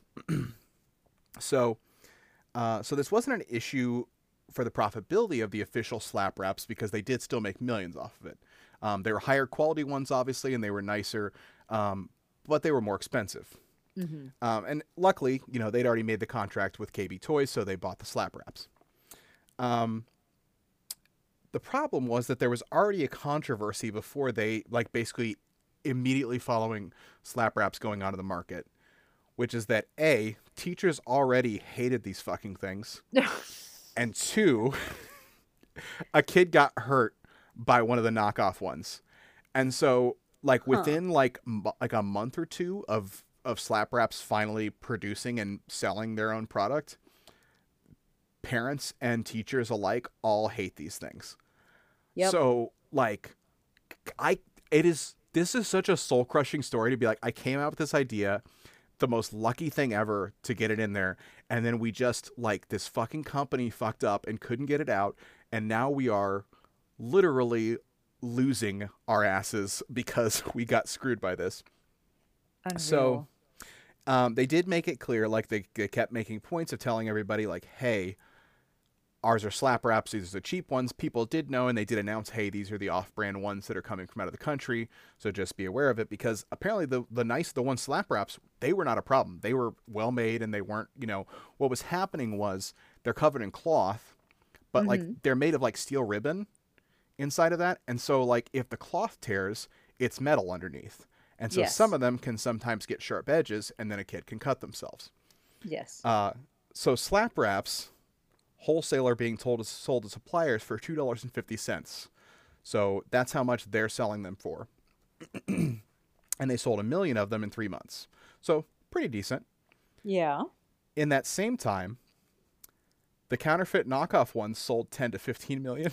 so, uh, so this wasn't an issue for the profitability of the official slap wraps because they did still make millions off of it. Um, they were higher quality ones, obviously, and they were nicer, um, but they were more expensive. Mm-hmm. Um, and luckily, you know, they'd already made the contract with K B Toys, so they bought the slap wraps. Um, the problem was that there was already a controversy before they, like, basically immediately following slap wraps going onto the market, which is that A, teachers already hated these fucking things. And two, a kid got hurt by one of the knockoff ones. And so like within huh. like m- like a month or two of, of slap wraps finally producing and selling their own product, parents and teachers alike all hate these things. Yep. So like I it is this is such a soul crushing story to be like, I came out with this idea, the most lucky thing ever to get it in there, and then we just like this fucking company fucked up and couldn't get it out, and now we are literally losing our asses because we got screwed by this. Unreal. So um, they did make it clear, like they, they kept making points of telling everybody like, hey, ours are slap wraps. These are the cheap ones. People did know, and they did announce, hey, these are the off-brand ones that are coming from out of the country. So just be aware of it, because apparently the the nice, the one slap wraps, they were not a problem. They were well made, and they weren't, you know, what was happening was they're covered in cloth, but mm-hmm. like they're made of like steel ribbon inside of that. And so like if the cloth tears, it's metal underneath. And so yes. some of them can sometimes get sharp edges, and then a kid can cut themselves. Yes. Uh, so slap wraps, wholesaler being told to sold to suppliers for two dollars and fifty cents. So that's how much they're selling them for. And they sold a million of them in three months. So pretty decent. Yeah. In that same time, the counterfeit knockoff ones sold ten to fifteen million.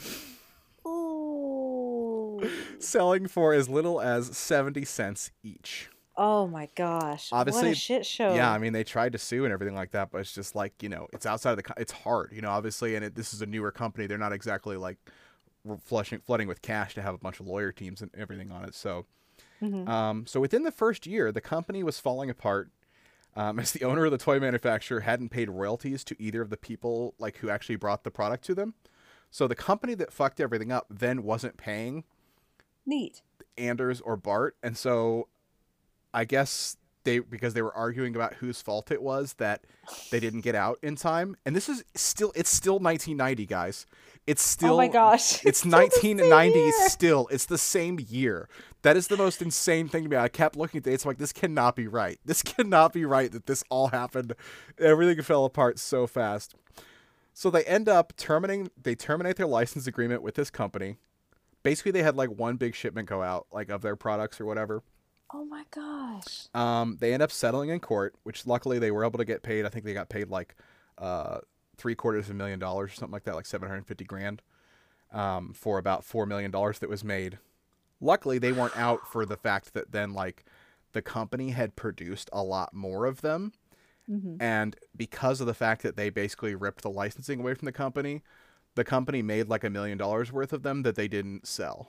Ooh. Selling for as little as seventy cents each. Oh my gosh. Obviously, what a shit show. Yeah, I mean, they tried to sue and everything like that, but it's just like, you know, it's outside of the, co- it's hard, you know, obviously, and it, this is a newer company. They're not exactly like flushing, flooding with cash to have a bunch of lawyer teams and everything on it. So, mm-hmm. um, so within the first year, the company was falling apart um, as the owner of the toy manufacturer hadn't paid royalties to either of the people like who actually brought the product to them. So the company that fucked everything up then wasn't paying Neat. Anders or Bart, and so I guess they, because they were arguing about whose fault it was that they didn't get out in time. And this is still, it's still nineteen ninety, guys. It's still, oh my gosh. It's, it's nineteen ninety still. It's the same year. That is the most insane thing to me. I kept looking at dates. I'm like, this cannot be right. This cannot be right that this all happened. Everything fell apart so fast. So they end up terminating, they terminate their license agreement with this company. Basically, they had like one big shipment go out, like of their products or whatever. Oh my gosh. Um, they end up settling in court, which luckily they were able to get paid. I think they got paid like uh, three quarters of a million dollars or something like that, like seven hundred fifty grand um, for about four million dollars that was made. Luckily, they weren't out for the fact that then like the company had produced a lot more of them. Mm-hmm. And because of the fact that they basically ripped the licensing away from the company, the company made like a million dollars worth of them that they didn't sell.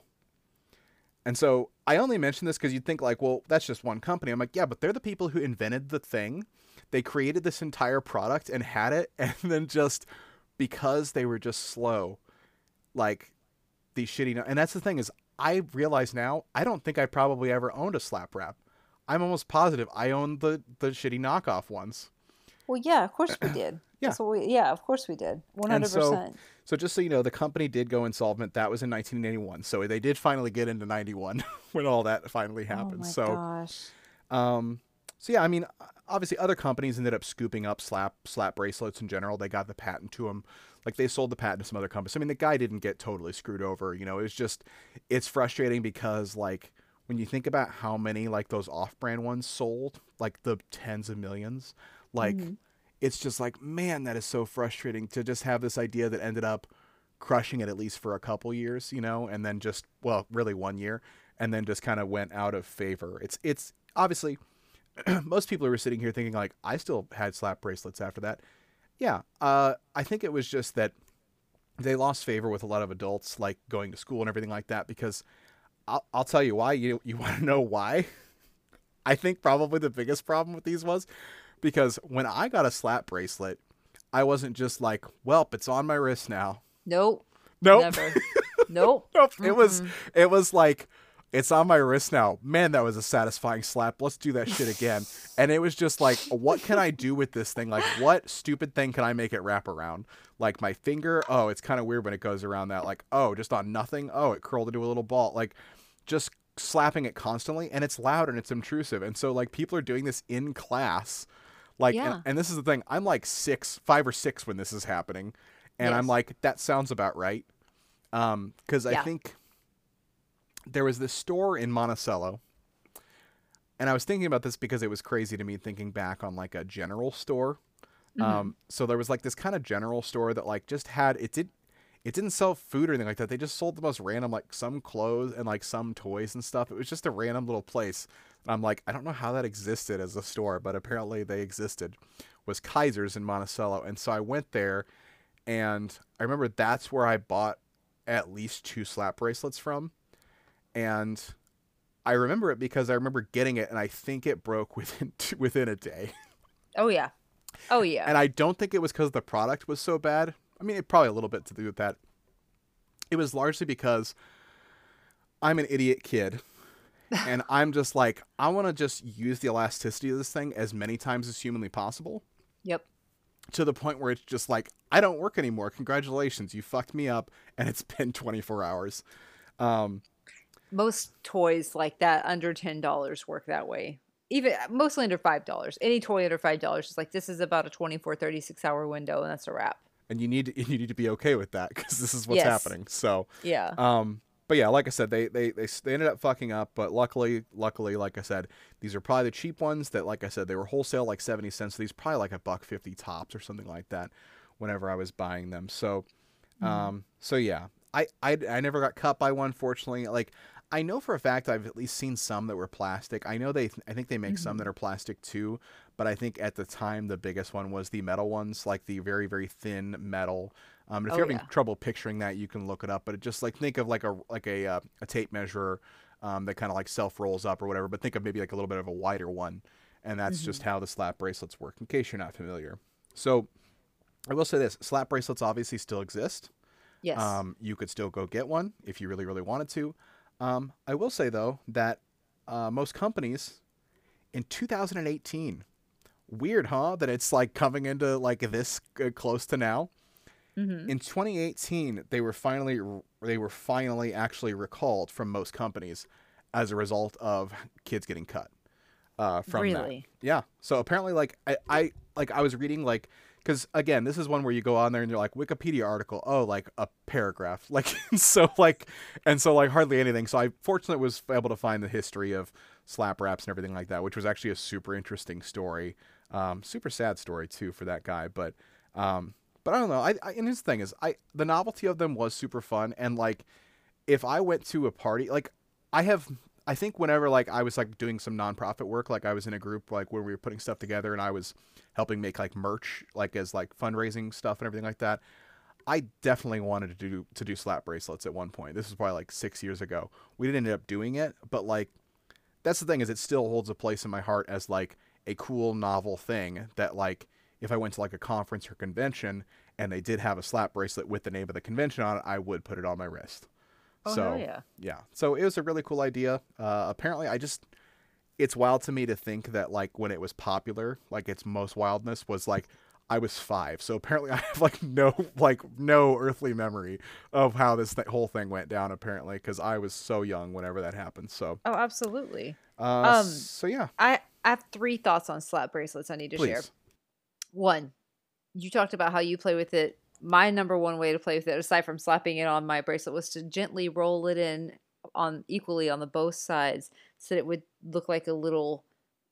And so I only mention this because you'd think like, well, that's just one company. I'm like, yeah, but they're the people who invented the thing. They created this entire product and had it. And then just because they were just slow, like these shitty. And that's the thing is I realize now, I don't think I probably ever owned a slap wrap. I'm almost positive I owned the, the shitty knockoff ones. Well, yeah, of course we did. Yeah. That's what we, yeah, of course we did. one hundred percent. So, so just so you know, the company did go insolvent. That was in nineteen eighty-one. So they did finally get into ninety-one when all that finally happened. Oh my so, gosh. Um, so yeah, I mean, obviously other companies ended up scooping up slap slap bracelets in general. They got the patent to them. Like they sold the patent to some other companies. I mean, the guy didn't get totally screwed over. You know, it's just, it's frustrating because like when you think about how many like those off-brand ones sold, like the tens of millions, like mm-hmm. it's just like, man, that is so frustrating to just have this idea that ended up crushing it at least for a couple years, you know, and then just, well, really one year, and then just kind of went out of favor. It's, it's obviously most people were sitting here thinking like, I still had slap bracelets after that. Yeah. Uh, I think it was just that they lost favor with a lot of adults, like going to school and everything like that, because I'll, I'll tell you why. You, you want to know why? I think probably the biggest problem with these was because when I got a slap bracelet, I wasn't just like, welp, it's on my wrist now. Nope. Nope. Never. Nope. Nope. Mm-hmm. It was, it was like, it's on my wrist now. Man, that was a satisfying slap. Let's do that shit again. And it was just like, what can I do with this thing? Like, what stupid thing can I make it wrap around? Like my finger. Oh, it's kind of weird when it goes around that. Like, oh, just on nothing. Oh, it curled into a little ball. Like just slapping it constantly, and it's loud and it's intrusive. And so like people are doing this in class. Like, yeah. and, and this is the thing. I'm like six, five or six when this is happening. And yes. I'm like, that sounds about right. Um, cause yeah. I think there was this store in Monticello, and I was thinking about this because it was crazy to me thinking back on like a general store. Mm-hmm. Um, so there was like this kind of general store that like just had, it did, it didn't sell food or anything like that. They just sold the most random, like some clothes and like some toys and stuff. It was just a random little place. And I'm like, I don't know how that existed as a store, but apparently they existed. Was Kaiser's in Monticello. And so I went there, and I remember that's where I bought at least two slap bracelets from. And I remember it because I remember getting it, and I think it broke within within a day. Oh yeah. Oh yeah. And I don't think it was because the product was so bad. I mean, it probably a little bit to do with that. It was largely because I'm an idiot kid, and I'm just like, I want to just use the elasticity of this thing as many times as humanly possible. Yep. To the point where it's just like, I don't work anymore. Congratulations, you fucked me up, and it's been twenty-four hours. Um, Most toys like that under ten dollars work that way. Even mostly under five dollars. Any toy under five dollars is like, this is about a twenty-four, thirty-six hour window, and that's a wrap. And you need to, you need to be okay with that, because this is what's Yes. happening. So Yeah. Um, but yeah, like I said, they, they they they ended up fucking up. But luckily, luckily, like I said, these are probably the cheap ones. That, like I said, they were wholesale like seventy cents. So these probably like a buck fifty tops or something like that. Whenever I was buying them, so um, mm. so yeah, I, I I never got cut by one. Fortunately, like. I know for a fact I've at least seen some that were plastic. I know they, I think they make mm-hmm. some that are plastic too, but I think at the time the biggest one was the metal ones, like the very, very thin metal. Um, and if oh, you're having yeah. trouble picturing that, you can look it up, but it just like, think of like a, like a, uh, a tape measure um, that kind of like self rolls up or whatever, but think of maybe like a little bit of a wider one. And that's mm-hmm. just how the slap bracelets work, in case you're not familiar. So I will say this, slap bracelets obviously still exist. Yes. Um, you could still go get one if you really, really wanted to. Um, I will say, though, that uh, most companies in two thousand eighteen, weird, huh? That it's like coming into like this uh, close to now. Mm-hmm. In twenty eighteen, they were finally they were finally actually recalled from most companies as a result of kids getting cut uh, from really? that. Yeah. So apparently, like I, I like I was reading like. Because, again, this is one where you go on there and you're like, Wikipedia article, oh, like a paragraph. Like, so, like, and so, like, hardly anything. So I fortunately was able to find the history of slap raps and everything like that, which was actually a super interesting story. Um, super sad story, too, for that guy. But, um, but I don't know. I, I and his thing is, I the novelty of them was super fun. And, like, if I went to a party, like, I have... I think whenever, like, I was, like, doing some nonprofit work, like, I was in a group, like, where we were putting stuff together and I was helping make, like, merch, like, as, like, fundraising stuff and everything like that, I definitely wanted to do to do slap bracelets at one point. This was probably, like, six years ago. We didn't end up doing it, but, like, that's the thing is it still holds a place in my heart as, like, a cool, novel thing that, like, if I went to, like, a conference or convention and they did have a slap bracelet with the name of the convention on it, I would put it on my wrist. Oh, so yeah. yeah, so it was a really cool idea. Uh, apparently, I just it's wild to me to think that like when it was popular, like its most wildness was like I was five. So apparently, I have like no like no earthly memory of how this th- whole thing went down. Apparently, because I was so young whenever that happened. So oh, absolutely. Uh, um, so yeah, I I have three thoughts on slap bracelets I need to Please. share. One, you talked about how you play with it. My number one way to play with it, aside from slapping it on my bracelet, was to gently roll it in on equally on the both sides so that it would look like a little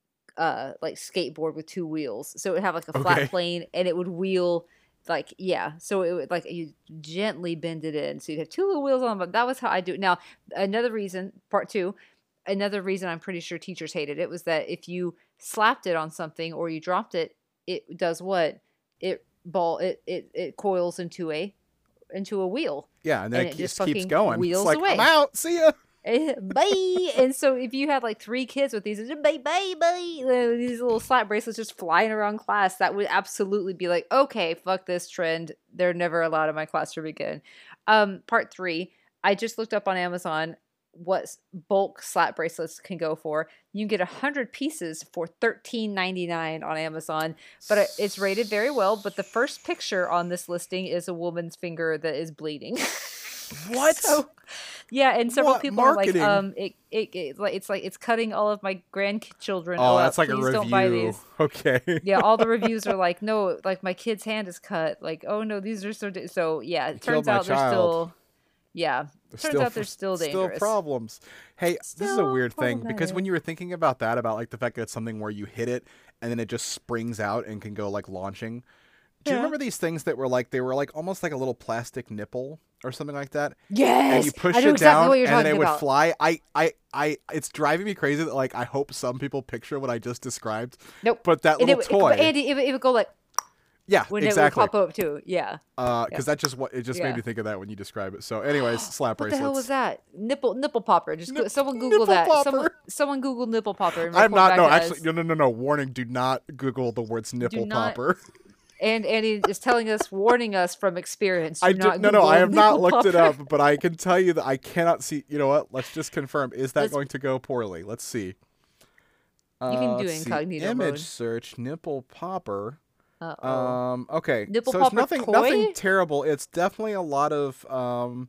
uh like skateboard with two wheels. So it would have like a flat Okay. plane and it would wheel like yeah. So it would like you gently bend it in. So you'd have two little wheels on, but that was how I do it. Now, another reason, part two, another reason I'm pretty sure teachers hated it was that if you slapped it on something or you dropped it, it does what? It ball it, it it coils into a into a wheel. Yeah, and then and it, it just just keeps fucking going. wheels It's like away. I'm out. See ya. Bye. And so if you had like three kids with these bye bye bye these little slap bracelets just flying around class, that would absolutely be like, okay, fuck this trend. They're never allowed in my classroom again. Um, part three, I just looked up on Amazon what bulk slap bracelets can go for. You can get a hundred pieces for thirteen ninety-nine on Amazon, but it's rated very well. But the first picture on this listing is a woman's finger that is bleeding. What? So, yeah, and several What people marketing? are like, um, it, it, it, like it's like it's cutting all of my grandchildren. Oh, up. that's like Please a review. Don't buy these. Okay. Yeah, all the reviews are like, no, like my kid's hand is cut. Like, oh no, these are so. Da-. So yeah, it Killed turns my out they're child. still. Yeah, There's turns still, out they're still dangerous. Still problems. Hey, this is a Still weird thing because problematic. when you were thinking about that, about like the fact that it's something where you hit it and then it just springs out and can go like launching. Do you Yeah. remember these things that were like they were like almost like a little plastic nipple or something like that? Yes, And you push I know it exactly down what you're and then talking it would about. fly. I, I, I, it's driving me crazy that like I hope some people picture what I just described. Nope. But that And little it, toy, it, Andy, it, would- it would go like yeah, when exactly. it would pop up too. Yeah. Uh, because Yeah. that just what it just Yeah. made me think of that when you describe it. So, anyways, slap What bracelets. the hell was that? Nipple nipple popper. Just go, Nip- someone Google nipple that. popper. Someone someone Google nipple popper. And I'm report not. back No, to actually, us. no, no, no, no. Warning: do not Google the words nipple not popper. And Andy is telling us, warning us from experience. Do I not did no, no. Google I have not nipple looked it popper. up, but I can tell you that I cannot see. You know what? Let's just confirm. Is that Let's- going to go poorly? Let's see. You can Uh, do let's see. incognito Image mode. search nipple popper. Uh-oh. Um. Okay. Nipple so it's popper nothing. toy? Nothing terrible. It's definitely a lot of. Um.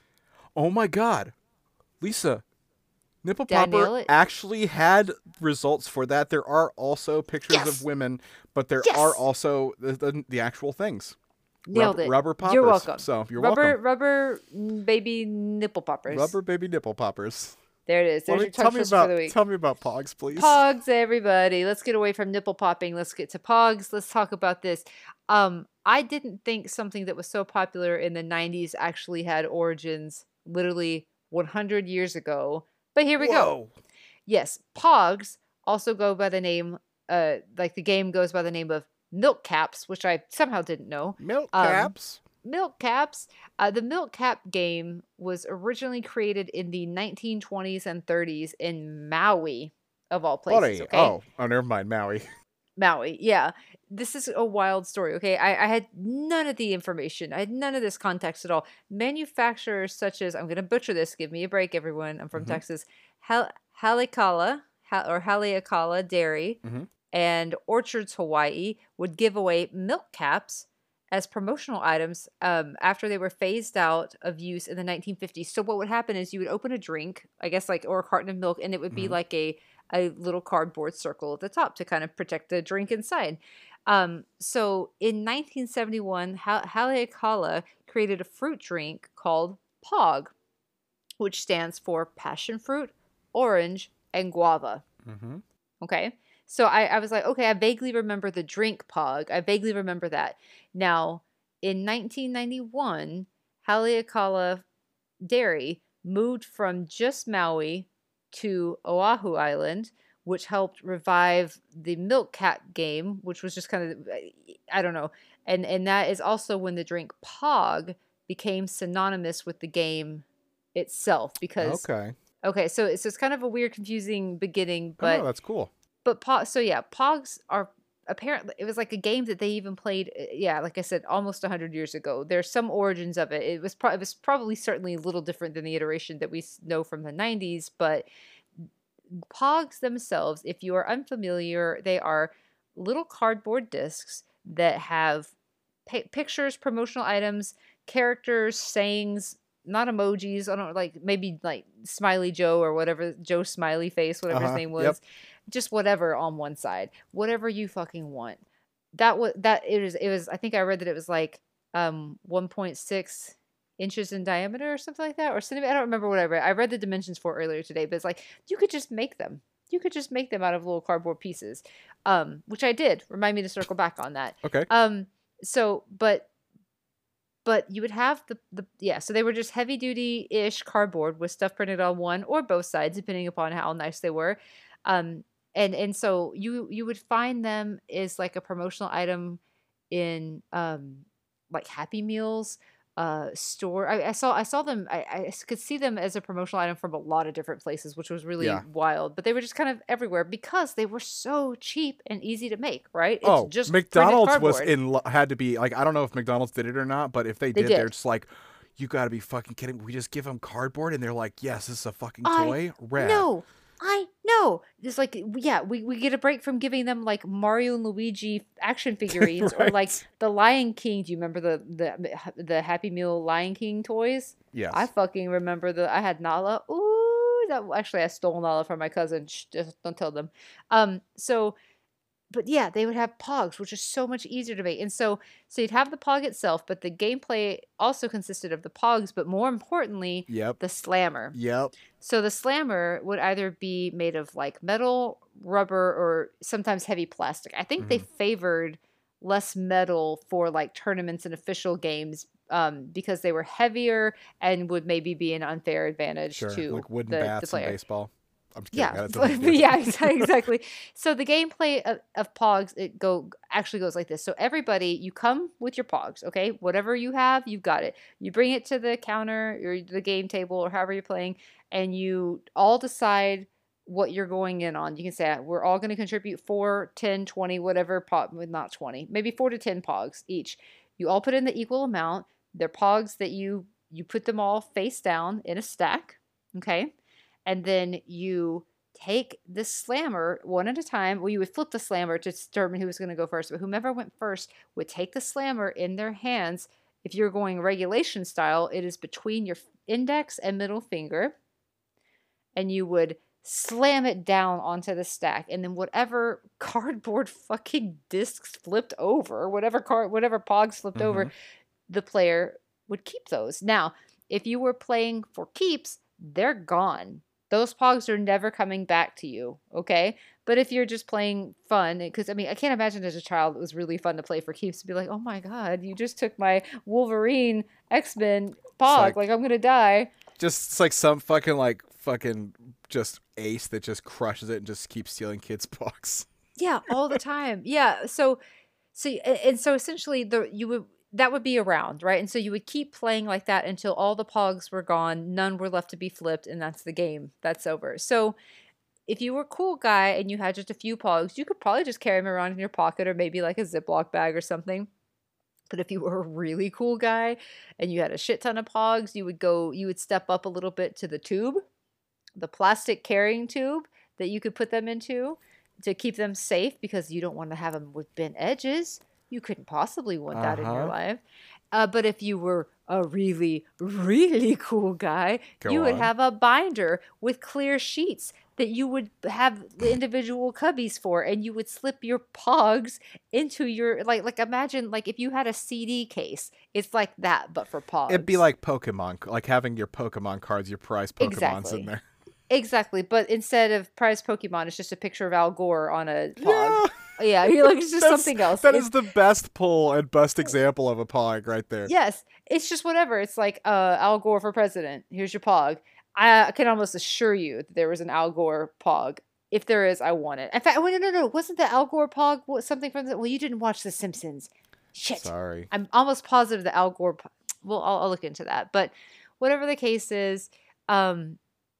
Oh my God, Lisa. Nipple Did I popper nail it? actually had results for that. There are also pictures Yes! of women, but there Yes! are also the, the, the actual things. Nailed rubber, it. Rubber poppers. You're welcome. So you're rubber, welcome. rubber mm, baby nipple poppers. Rubber baby nipple poppers. There it is. There's Let me- your tell touch me list about for the week. tell me about Pogs, please. Pogs, everybody. Let's get away from nipple popping. Let's get to Pogs. Let's talk about this. Um, I didn't think something that was so popular in the nineties actually had origins literally one hundred years ago. But here we go. Whoa. Yes, Pogs also go by the name, uh, like the game goes by the name of Milk Caps, which I somehow didn't know. Milk Um, caps. Milk Caps. Uh, the Milk Cap game was originally created in the nineteen twenties and thirties in Maui, of all places. Buddy. Okay, Oh, oh, never mind, Maui. Maui. Yeah, this is a wild story. Okay, I, I had none of the information. I had none of this context at all. Manufacturers such as I'm going to butcher this. Give me a break, everyone. I'm from Mhm. Texas. Hal- Halikala ha- or Haleakala Dairy Mhm. and Orchards Hawaii would give away milk caps as promotional items um, after they were phased out of use in the nineteen fifties. So what would happen is you would open a drink, I guess like or a carton of milk, and it would be Mhm. like a a little cardboard circle at the top to kind of protect the drink inside. Um, so in nineteen seventy-one, ha- Haleakala created a fruit drink called Pog, which stands for passion fruit, orange, and guava. Mm-hmm. Okay. So I, I was like, okay, I vaguely remember the drink Pog. I vaguely remember that. Now, in nineteen ninety-one, Haleakala Dairy moved from just Maui to Oahu Island, which helped revive the Milk Cap game, which was just kind of, I don't know. And, and that is also when the drink Pog became synonymous with the game itself because Okay. okay, so, so it's kind of a weird, confusing beginning, but oh, that's cool. but Pog, so yeah, Pogs are apparently it was like a game that they even played. uh, Yeah, like I said, almost a hundred years ago. There's some origins of it. It was pro- it was probably certainly a little different than the iteration that we s- know from the nineties, but Pogs themselves, if you are unfamiliar, they are little cardboard discs that have pi pictures, promotional items, characters, sayings, not emojis. I don't like maybe like Smiley Joe or whatever Joe Smiley Face, whatever his Uh-huh, name was. yep. Just whatever on one side, whatever you fucking want. That was that. It was. It was. I think I read that it was like um one point six inches in diameter or something like that, or centimeter. I don't remember what I read. I read the dimensions for earlier today, but it's like you could just make them. You could just make them out of little cardboard pieces, um, which I did. Remind me to circle back on that. Okay. Um, so, but, but you would have the, the, yeah, so they were just heavy duty ish cardboard with stuff printed on one or both sides, depending upon how nice they were. Um, and, and so you, you would find them as like a promotional item in, um, like Happy Meals, uh, store. I, I saw, I saw them, I, I could see them as a promotional item from a lot of different places, which was really Yeah. wild, but they were just kind of everywhere because they were so cheap and easy to make, right? It's oh, just printed McDonald's was cardboard. in lo- had to be like I don't know if McDonald's did it or not, but if they They did, did. they're just like, you got to be fucking kidding me. We just give them cardboard, and they're like, yes, this is a fucking I toy. Rad. No, I know. It's like, yeah, we, we get a break from giving them like Mario and Luigi action figurines or like Right. the Lion King. Do you remember the the the Happy Meal Lion King toys? Yes. I fucking remember the. I had Nala. Ooh, that actually I stole Nala from my cousin. Shh, just don't tell them. Um. So, but yeah, they would have Pogs, which is so much easier to make. And so, so you'd have the Pog itself, but the gameplay also consisted of the Pogs, but more importantly, Yep. the Slammer. Yep. So the Slammer would either be made of like metal, rubber, or sometimes heavy plastic. I think they Mhm. favored less metal for like tournaments and official games, um, because they were heavier and would maybe be an unfair advantage Sure, to like wooden the the bats in player. baseball. I'm just kidding. Yeah, That has nothing to but, do but with yeah, it. exa- exactly. So the gameplay of, of Pogs, it go actually goes like this. So everybody, you come with your Pogs, okay? Whatever you have, you've got it. You bring it to the counter or the game table or however you're playing, and you all decide what you're going in on. You can say we're all going to contribute four, ten, twenty, whatever pog, well, not twenty, maybe four to ten Pogs each. You all put in the equal amount. They're Pogs that you you put them all face down in a stack, okay? And then you take the slammer one at a time. Well, you would flip the slammer to determine who was going to go first, but whomever went first would take the slammer in their hands. If you're going regulation style, it is between your index and middle finger, and you would slam it down onto the stack, and then whatever cardboard fucking discs flipped over, whatever card, whatever pogs flipped Mm-hmm. over, the player would keep those. Now, if you were playing for keeps, they're gone. Those pogs are never coming back to you, okay? But if you're just playing fun, because I mean, I can't imagine as a child it was really fun to play for keeps to be like, oh my god, you just took my Wolverine X-Men pog, like, like I'm gonna die. Just it's like some fucking like fucking just ace that just crushes it and just keeps stealing kids' pogs. Yeah, all the time. Yeah, so so and, and so essentially the you would that would be around, right? And so you would keep playing like that until all the pogs were gone, none were left to be flipped, and that's the game. That's over. So if you were a cool guy and you had just a few pogs, you could probably just carry them around in your pocket or maybe like a Ziploc bag or something. But if you were a really cool guy and you had a shit ton of pogs, you would go, you would step up a little bit to the tube, the plastic carrying tube that you could put them into to keep them safe because you don't want to have them with bent edges. You couldn't possibly want that in your Uh-huh. life. Uh, but if you were a really, really cool guy, Go you would on. have a binder with clear sheets that you would have the individual cubbies for, and you would slip your pogs into your like like imagine like if you had a C D case, it's like that but for pogs. It'd be like Pokemon, like having your Pokemon cards, your prize Pokemons Exactly. in there. Exactly, but instead of prize Pokemon, it's just a picture of Al Gore on a pog. Yeah. Yeah, you're like it's just That's- something else. That It's- is the best pull and best example of a pog right there. Yes, it's just whatever. It's like uh, Al Gore for president. Here's your pog. I can almost assure you that there was an Al Gore pog. If there is, I want it. In fact, wait, no, no, no. Wasn't the Al Gore pog what- something from the? Well, you didn't watch The Simpsons. Shit. Sorry. I'm almost positive the Al Gore. Po- well, I'll, I'll look into that. But whatever the case is, um,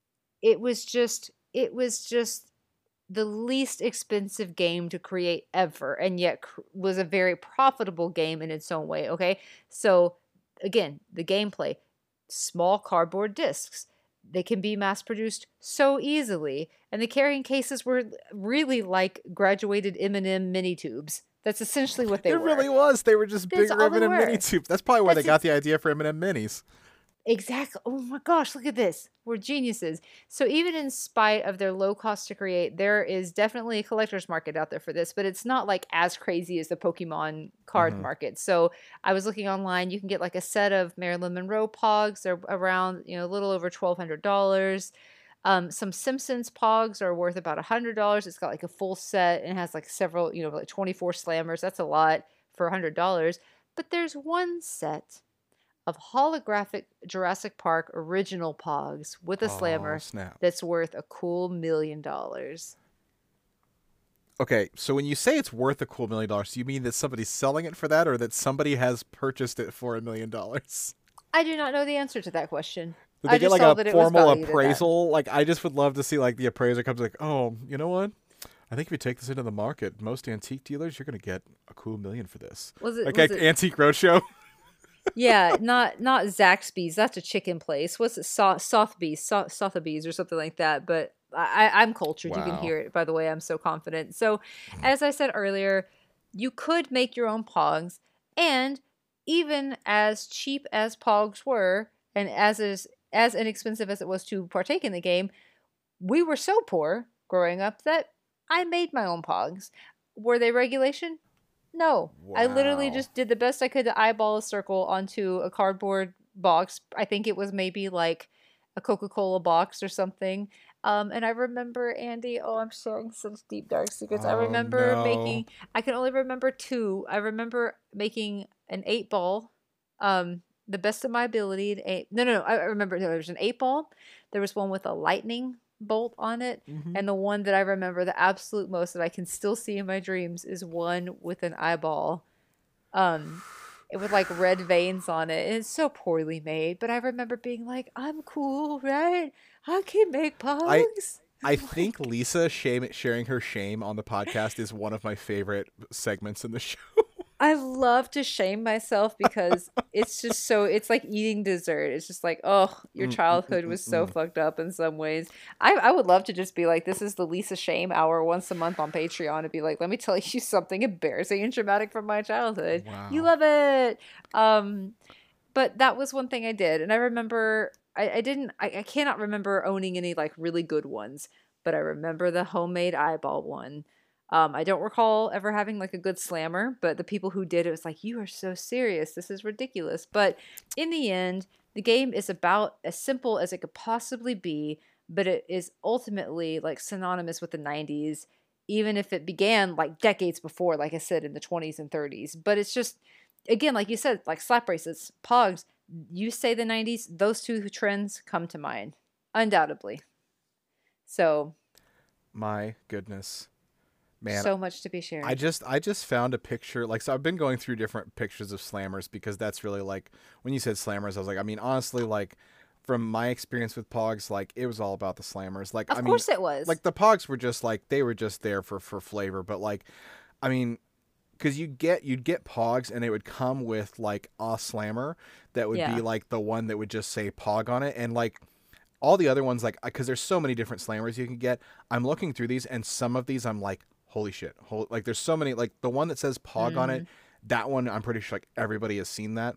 it was just it was just the least expensive game to create ever, and yet cr- was a very profitable game in its own way. Okay, so again, the gameplay, small cardboard discs. They can be mass produced so easily, and the carrying cases were really like graduated M and M mini tubes. That's essentially what they It were. really was. They were just That's bigger all they M and M were. mini tubes. That's probably where That's they got the idea for M and M minis. Exactly. Oh my gosh, look at this. We're geniuses. So even in spite of their low cost to create, there is definitely a collector's market out there for this, but it's not like as crazy as the Pokemon card Mhm. market. So I was looking online, you can get like a set of Marilyn Monroe Pogs. They're around, you know, a little over twelve hundred dollars. Um, some Simpsons Pogs are worth about one hundred dollars. It's got like a full set and has like several, you know, like twenty-four slammers. That's a lot for one hundred dollars. But there's one set of holographic Jurassic Park original Pogs with a Oh, slammer snap. that's worth a cool million dollars. Okay, so when you say it's worth a cool million dollars, do you mean that somebody's selling it for that, or that somebody has purchased it for a million dollars? I do not know the answer to that question. Did I they get just like saw a that it was formal valued at that. appraisal? Like, I just would love to see like the appraiser comes like, oh, you know what? I think if you take this into the market, most antique dealers, you're gonna get a cool million for this. Was it, Like, was like it Antique Roadshow. yeah, not not Zaxby's. That's a chicken place. What's it? So- Sotheby's, so- Sotheby's, or something like that. But I, I'm cultured. You can Wow. hear it. By the way, I'm so confident. So, as I said earlier, you could make your own Pogs, and even as cheap as Pogs were, and as is as inexpensive as it was to partake in the game, we were so poor growing up that I made my own Pogs. Were they regulation? No. I literally Wow. just did the best I could to eyeball a circle onto a cardboard box. I think it was maybe like a Coca-Cola box or something. Um, and I remember, Andy, oh, I'm sharing such deep, dark secrets. I Oh remember no. making, I can only remember two. I remember making an eight ball, um, the best of my ability. An eight, no, no, no. I I remember there was an eight ball. There was one with a lightning bolt on it. Hmm. And the one that I remember the absolute most that I can still see in my dreams is one with an eyeball. Um, it with like red veins on it. And it's so poorly made, but I remember being like, I'm cool, right? I can make I pugs. I think Like, Lisa shame sharing her shame on the podcast is one of my favorite segments in the show. I love to shame myself because it's just so, it's like eating dessert. It's just like, oh, your Mm, mm, mm, childhood mm, was so mm. fucked up in some ways. I, I would love to just be like, this is the Lisa Shame Hour once a month on Patreon and be like, let me tell you something embarrassing and traumatic from my childhood. You Wow. love it. Um, but that was one thing I did. And I remember, I, I didn't, I, I cannot remember owning any like really good ones, but I remember the homemade eyeball one. Um, I don't recall ever having like a good slammer, but the people who did it was like, you are so serious. This is ridiculous. But in the end, the game is about as simple as it could possibly be, but it is ultimately like synonymous with the nineties, even if it began like decades before, like I said, in the twenties and thirties. But it's just, again, like you said, like slap bracelets, pogs, you say the nineties, those two trends come to mind, undoubtedly. So, My goodness. Man, so much to be I shared. just I just found a picture, like, so I've been going through different pictures of slammers because that's really like when you said slammers I was like, I mean, honestly, like from my experience with pogs, like it was all about the slammers. Like, I Of mean, course it was. like the pogs were just like they were just there for for flavor, but like I mean, because you get you'd get pogs and it would come with like a slammer that would be Yeah. like the one that would just say pog on it, and like all the other ones, like, because there's so many different slammers you can get. I'm looking through these, and some of these I'm like, holy shit, holy, like there's so many. Like the one that says pog on it, Mm-hmm. that one I'm pretty sure like everybody has seen that.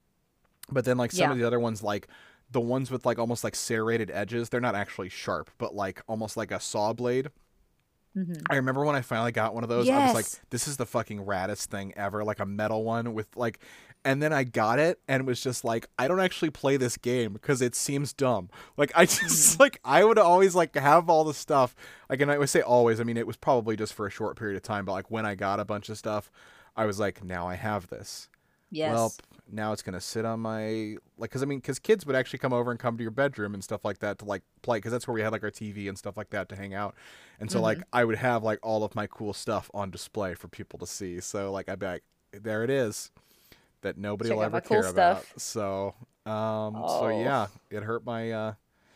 But then like some Yeah. of the other ones, like the ones with like almost like serrated edges, they're not actually sharp, but like almost like a saw blade. Mm-hmm. I remember when I finally got one of those, I was like, Yes. this is the fucking raddest thing ever, like a metal one with like, and then I got it and was just like, I don't actually play this game because it seems dumb. Like, I Mm-hmm. just, like, I would always like have all the stuff. Like, and I would say always, I mean, it was probably just for a short period of time, but like when I got a bunch of stuff, I was like, now I have this. Well, Yes. now it's gonna sit on my like, cause I mean, cause kids would actually come over and come to your bedroom and stuff like that to like play, cause that's where we had like our T V and stuff like that to hang out, and so Mm-hmm. like I would have like all of my cool stuff on display for people to see. So like I'd be like, there it is, that nobody Check will out ever my cool care about. stuff. So um, so Oh. yeah, it hurt my uh.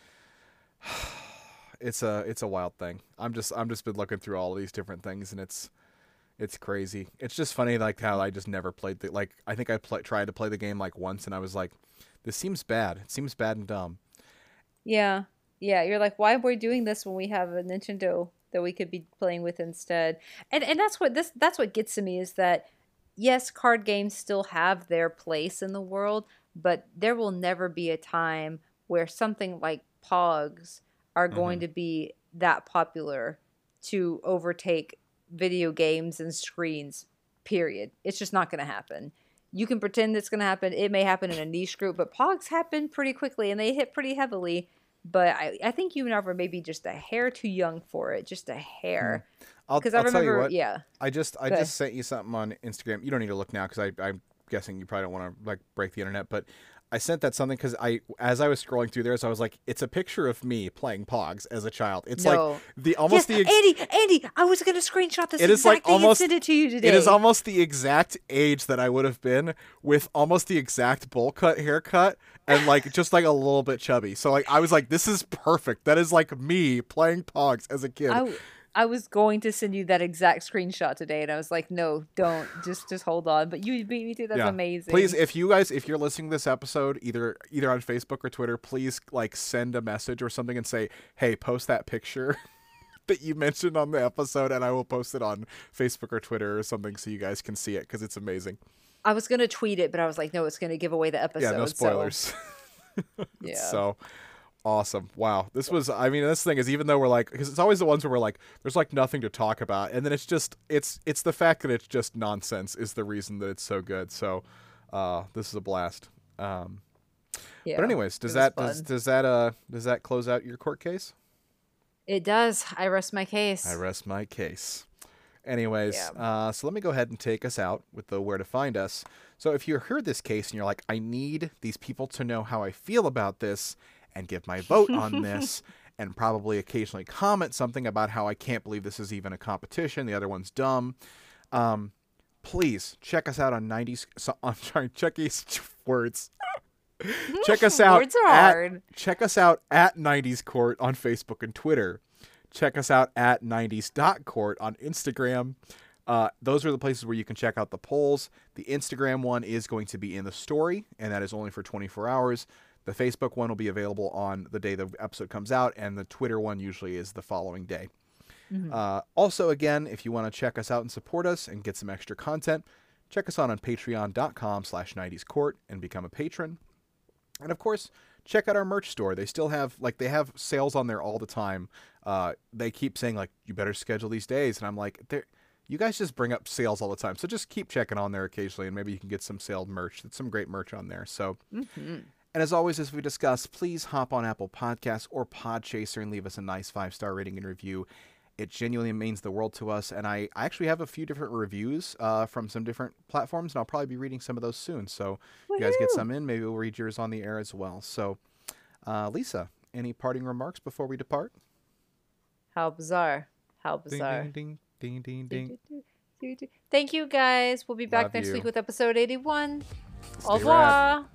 It's a it's a wild thing. I'm just I'm just been looking through all of these different things, and it's it's crazy. It's just funny, like how I just never played the like. I think I pl- tried to play the game like once, and I was like, "This seems bad. It seems bad and dumb." Yeah. Yeah. You're like, why are we doing this when we have a Nintendo that we could be playing with instead? And and that's what this that's what gets to me is that yes, card games still have their place in the world, but there will never be a time where something like Pogs are Hmm. going to be that popular to overtake video games and screens, period. It's just not going to happen. You can pretend it's going to happen. It may happen in a niche group, but Pogs happen pretty quickly and they hit pretty heavily. But I, I think you and I were maybe just a hair too young for it, just a Hmm. hair. I'll Because I I'll tell you remember, what. yeah, I just I good. just sent you something on Instagram. You don't need to look now because I I'm guessing you probably don't want to like break the internet, but I sent that something because I as I was scrolling through there, so I was like, it's a picture of me playing Pogs as a child. It's like No. the Yes, almost the ex- Andy, Andy, I was going to screenshot this it is like exact thing and almost send it to you it is today. almost the exact age that I would have been with almost the exact bowl cut haircut and like just like a little bit chubby. So like I was like, this is perfect. That is like me playing Pogs as a I kid. w- I was going to send you that exact screenshot today and I was like, "No, don't. Just just hold on." But you beat me to it. That's Yeah. Please, amazing. if you guys, if you're listening to this episode, either either on Facebook or Twitter, please like send a message or something and say, "Hey, post that picture that you mentioned on the episode," and I will post it on Facebook or Twitter or something so you guys can see it because it's amazing. I was going to tweet it, but I was like, "No, it's going to give away the Yeah, no episode." So, spoilers. It's yeah. so awesome. Wow. This was, I mean, this thing is, even though we're like, because it's always the ones where we're like, there's like nothing to talk about. And then it's just, it's, it's the fact that it's just nonsense is the reason that it's so good. So, uh, this is a blast. Um, but Yeah. anyways, It does was that, does, fun. does that, uh, does that close out your court case? It does. I rest my case. I rest my case. Anyways, Yeah. uh, so let me go ahead and take us out with the where to find us. So if you heard this case and you're like, I need these people to know how I feel about this and give my vote on this, and probably occasionally comment something about how I can't believe this is even a competition, the other one's dumb, um, please check us out on nineties. So, I'm trying to check these words. Check us out. Words are at, hard. Check us out at nineties Court on Facebook and Twitter. Check us out at nineties dot court on Instagram. Uh, those are the places where you can check out the polls. The Instagram one is going to be in the story, and that is only for twenty-four hours. The Facebook one will be available on the day the episode comes out, and the Twitter one usually is the following day. Mm-hmm. Uh, also, again, if you want to check us out and support us and get some extra content, check us out on patreon.com slash 90s court and become a patron. And of course, check out our merch store. They still have, like, they have sales on there all the time. Uh, they keep saying, like, you better schedule these days. And I'm like, they're, you guys just bring up sales all the time. So just keep checking on there occasionally, and maybe you can get some sale merch. There's some great merch on there. So, Mm-hmm. and as always, as we discussed, please hop on Apple Podcasts or Podchaser and leave us a nice five-star rating and review. It genuinely means the world to us. And I, I actually have a few different reviews uh, from some different platforms, and I'll probably be reading some of those soon. So if you guys get some in, maybe we'll read yours on the air as well. So, uh, Lisa, any parting remarks before we depart? How bizarre. How bizarre. Ding, ding, ding, ding, ding. Thank you, guys. We'll be back Love next you. week with episode eighty-one. Stay Au revoir. rad.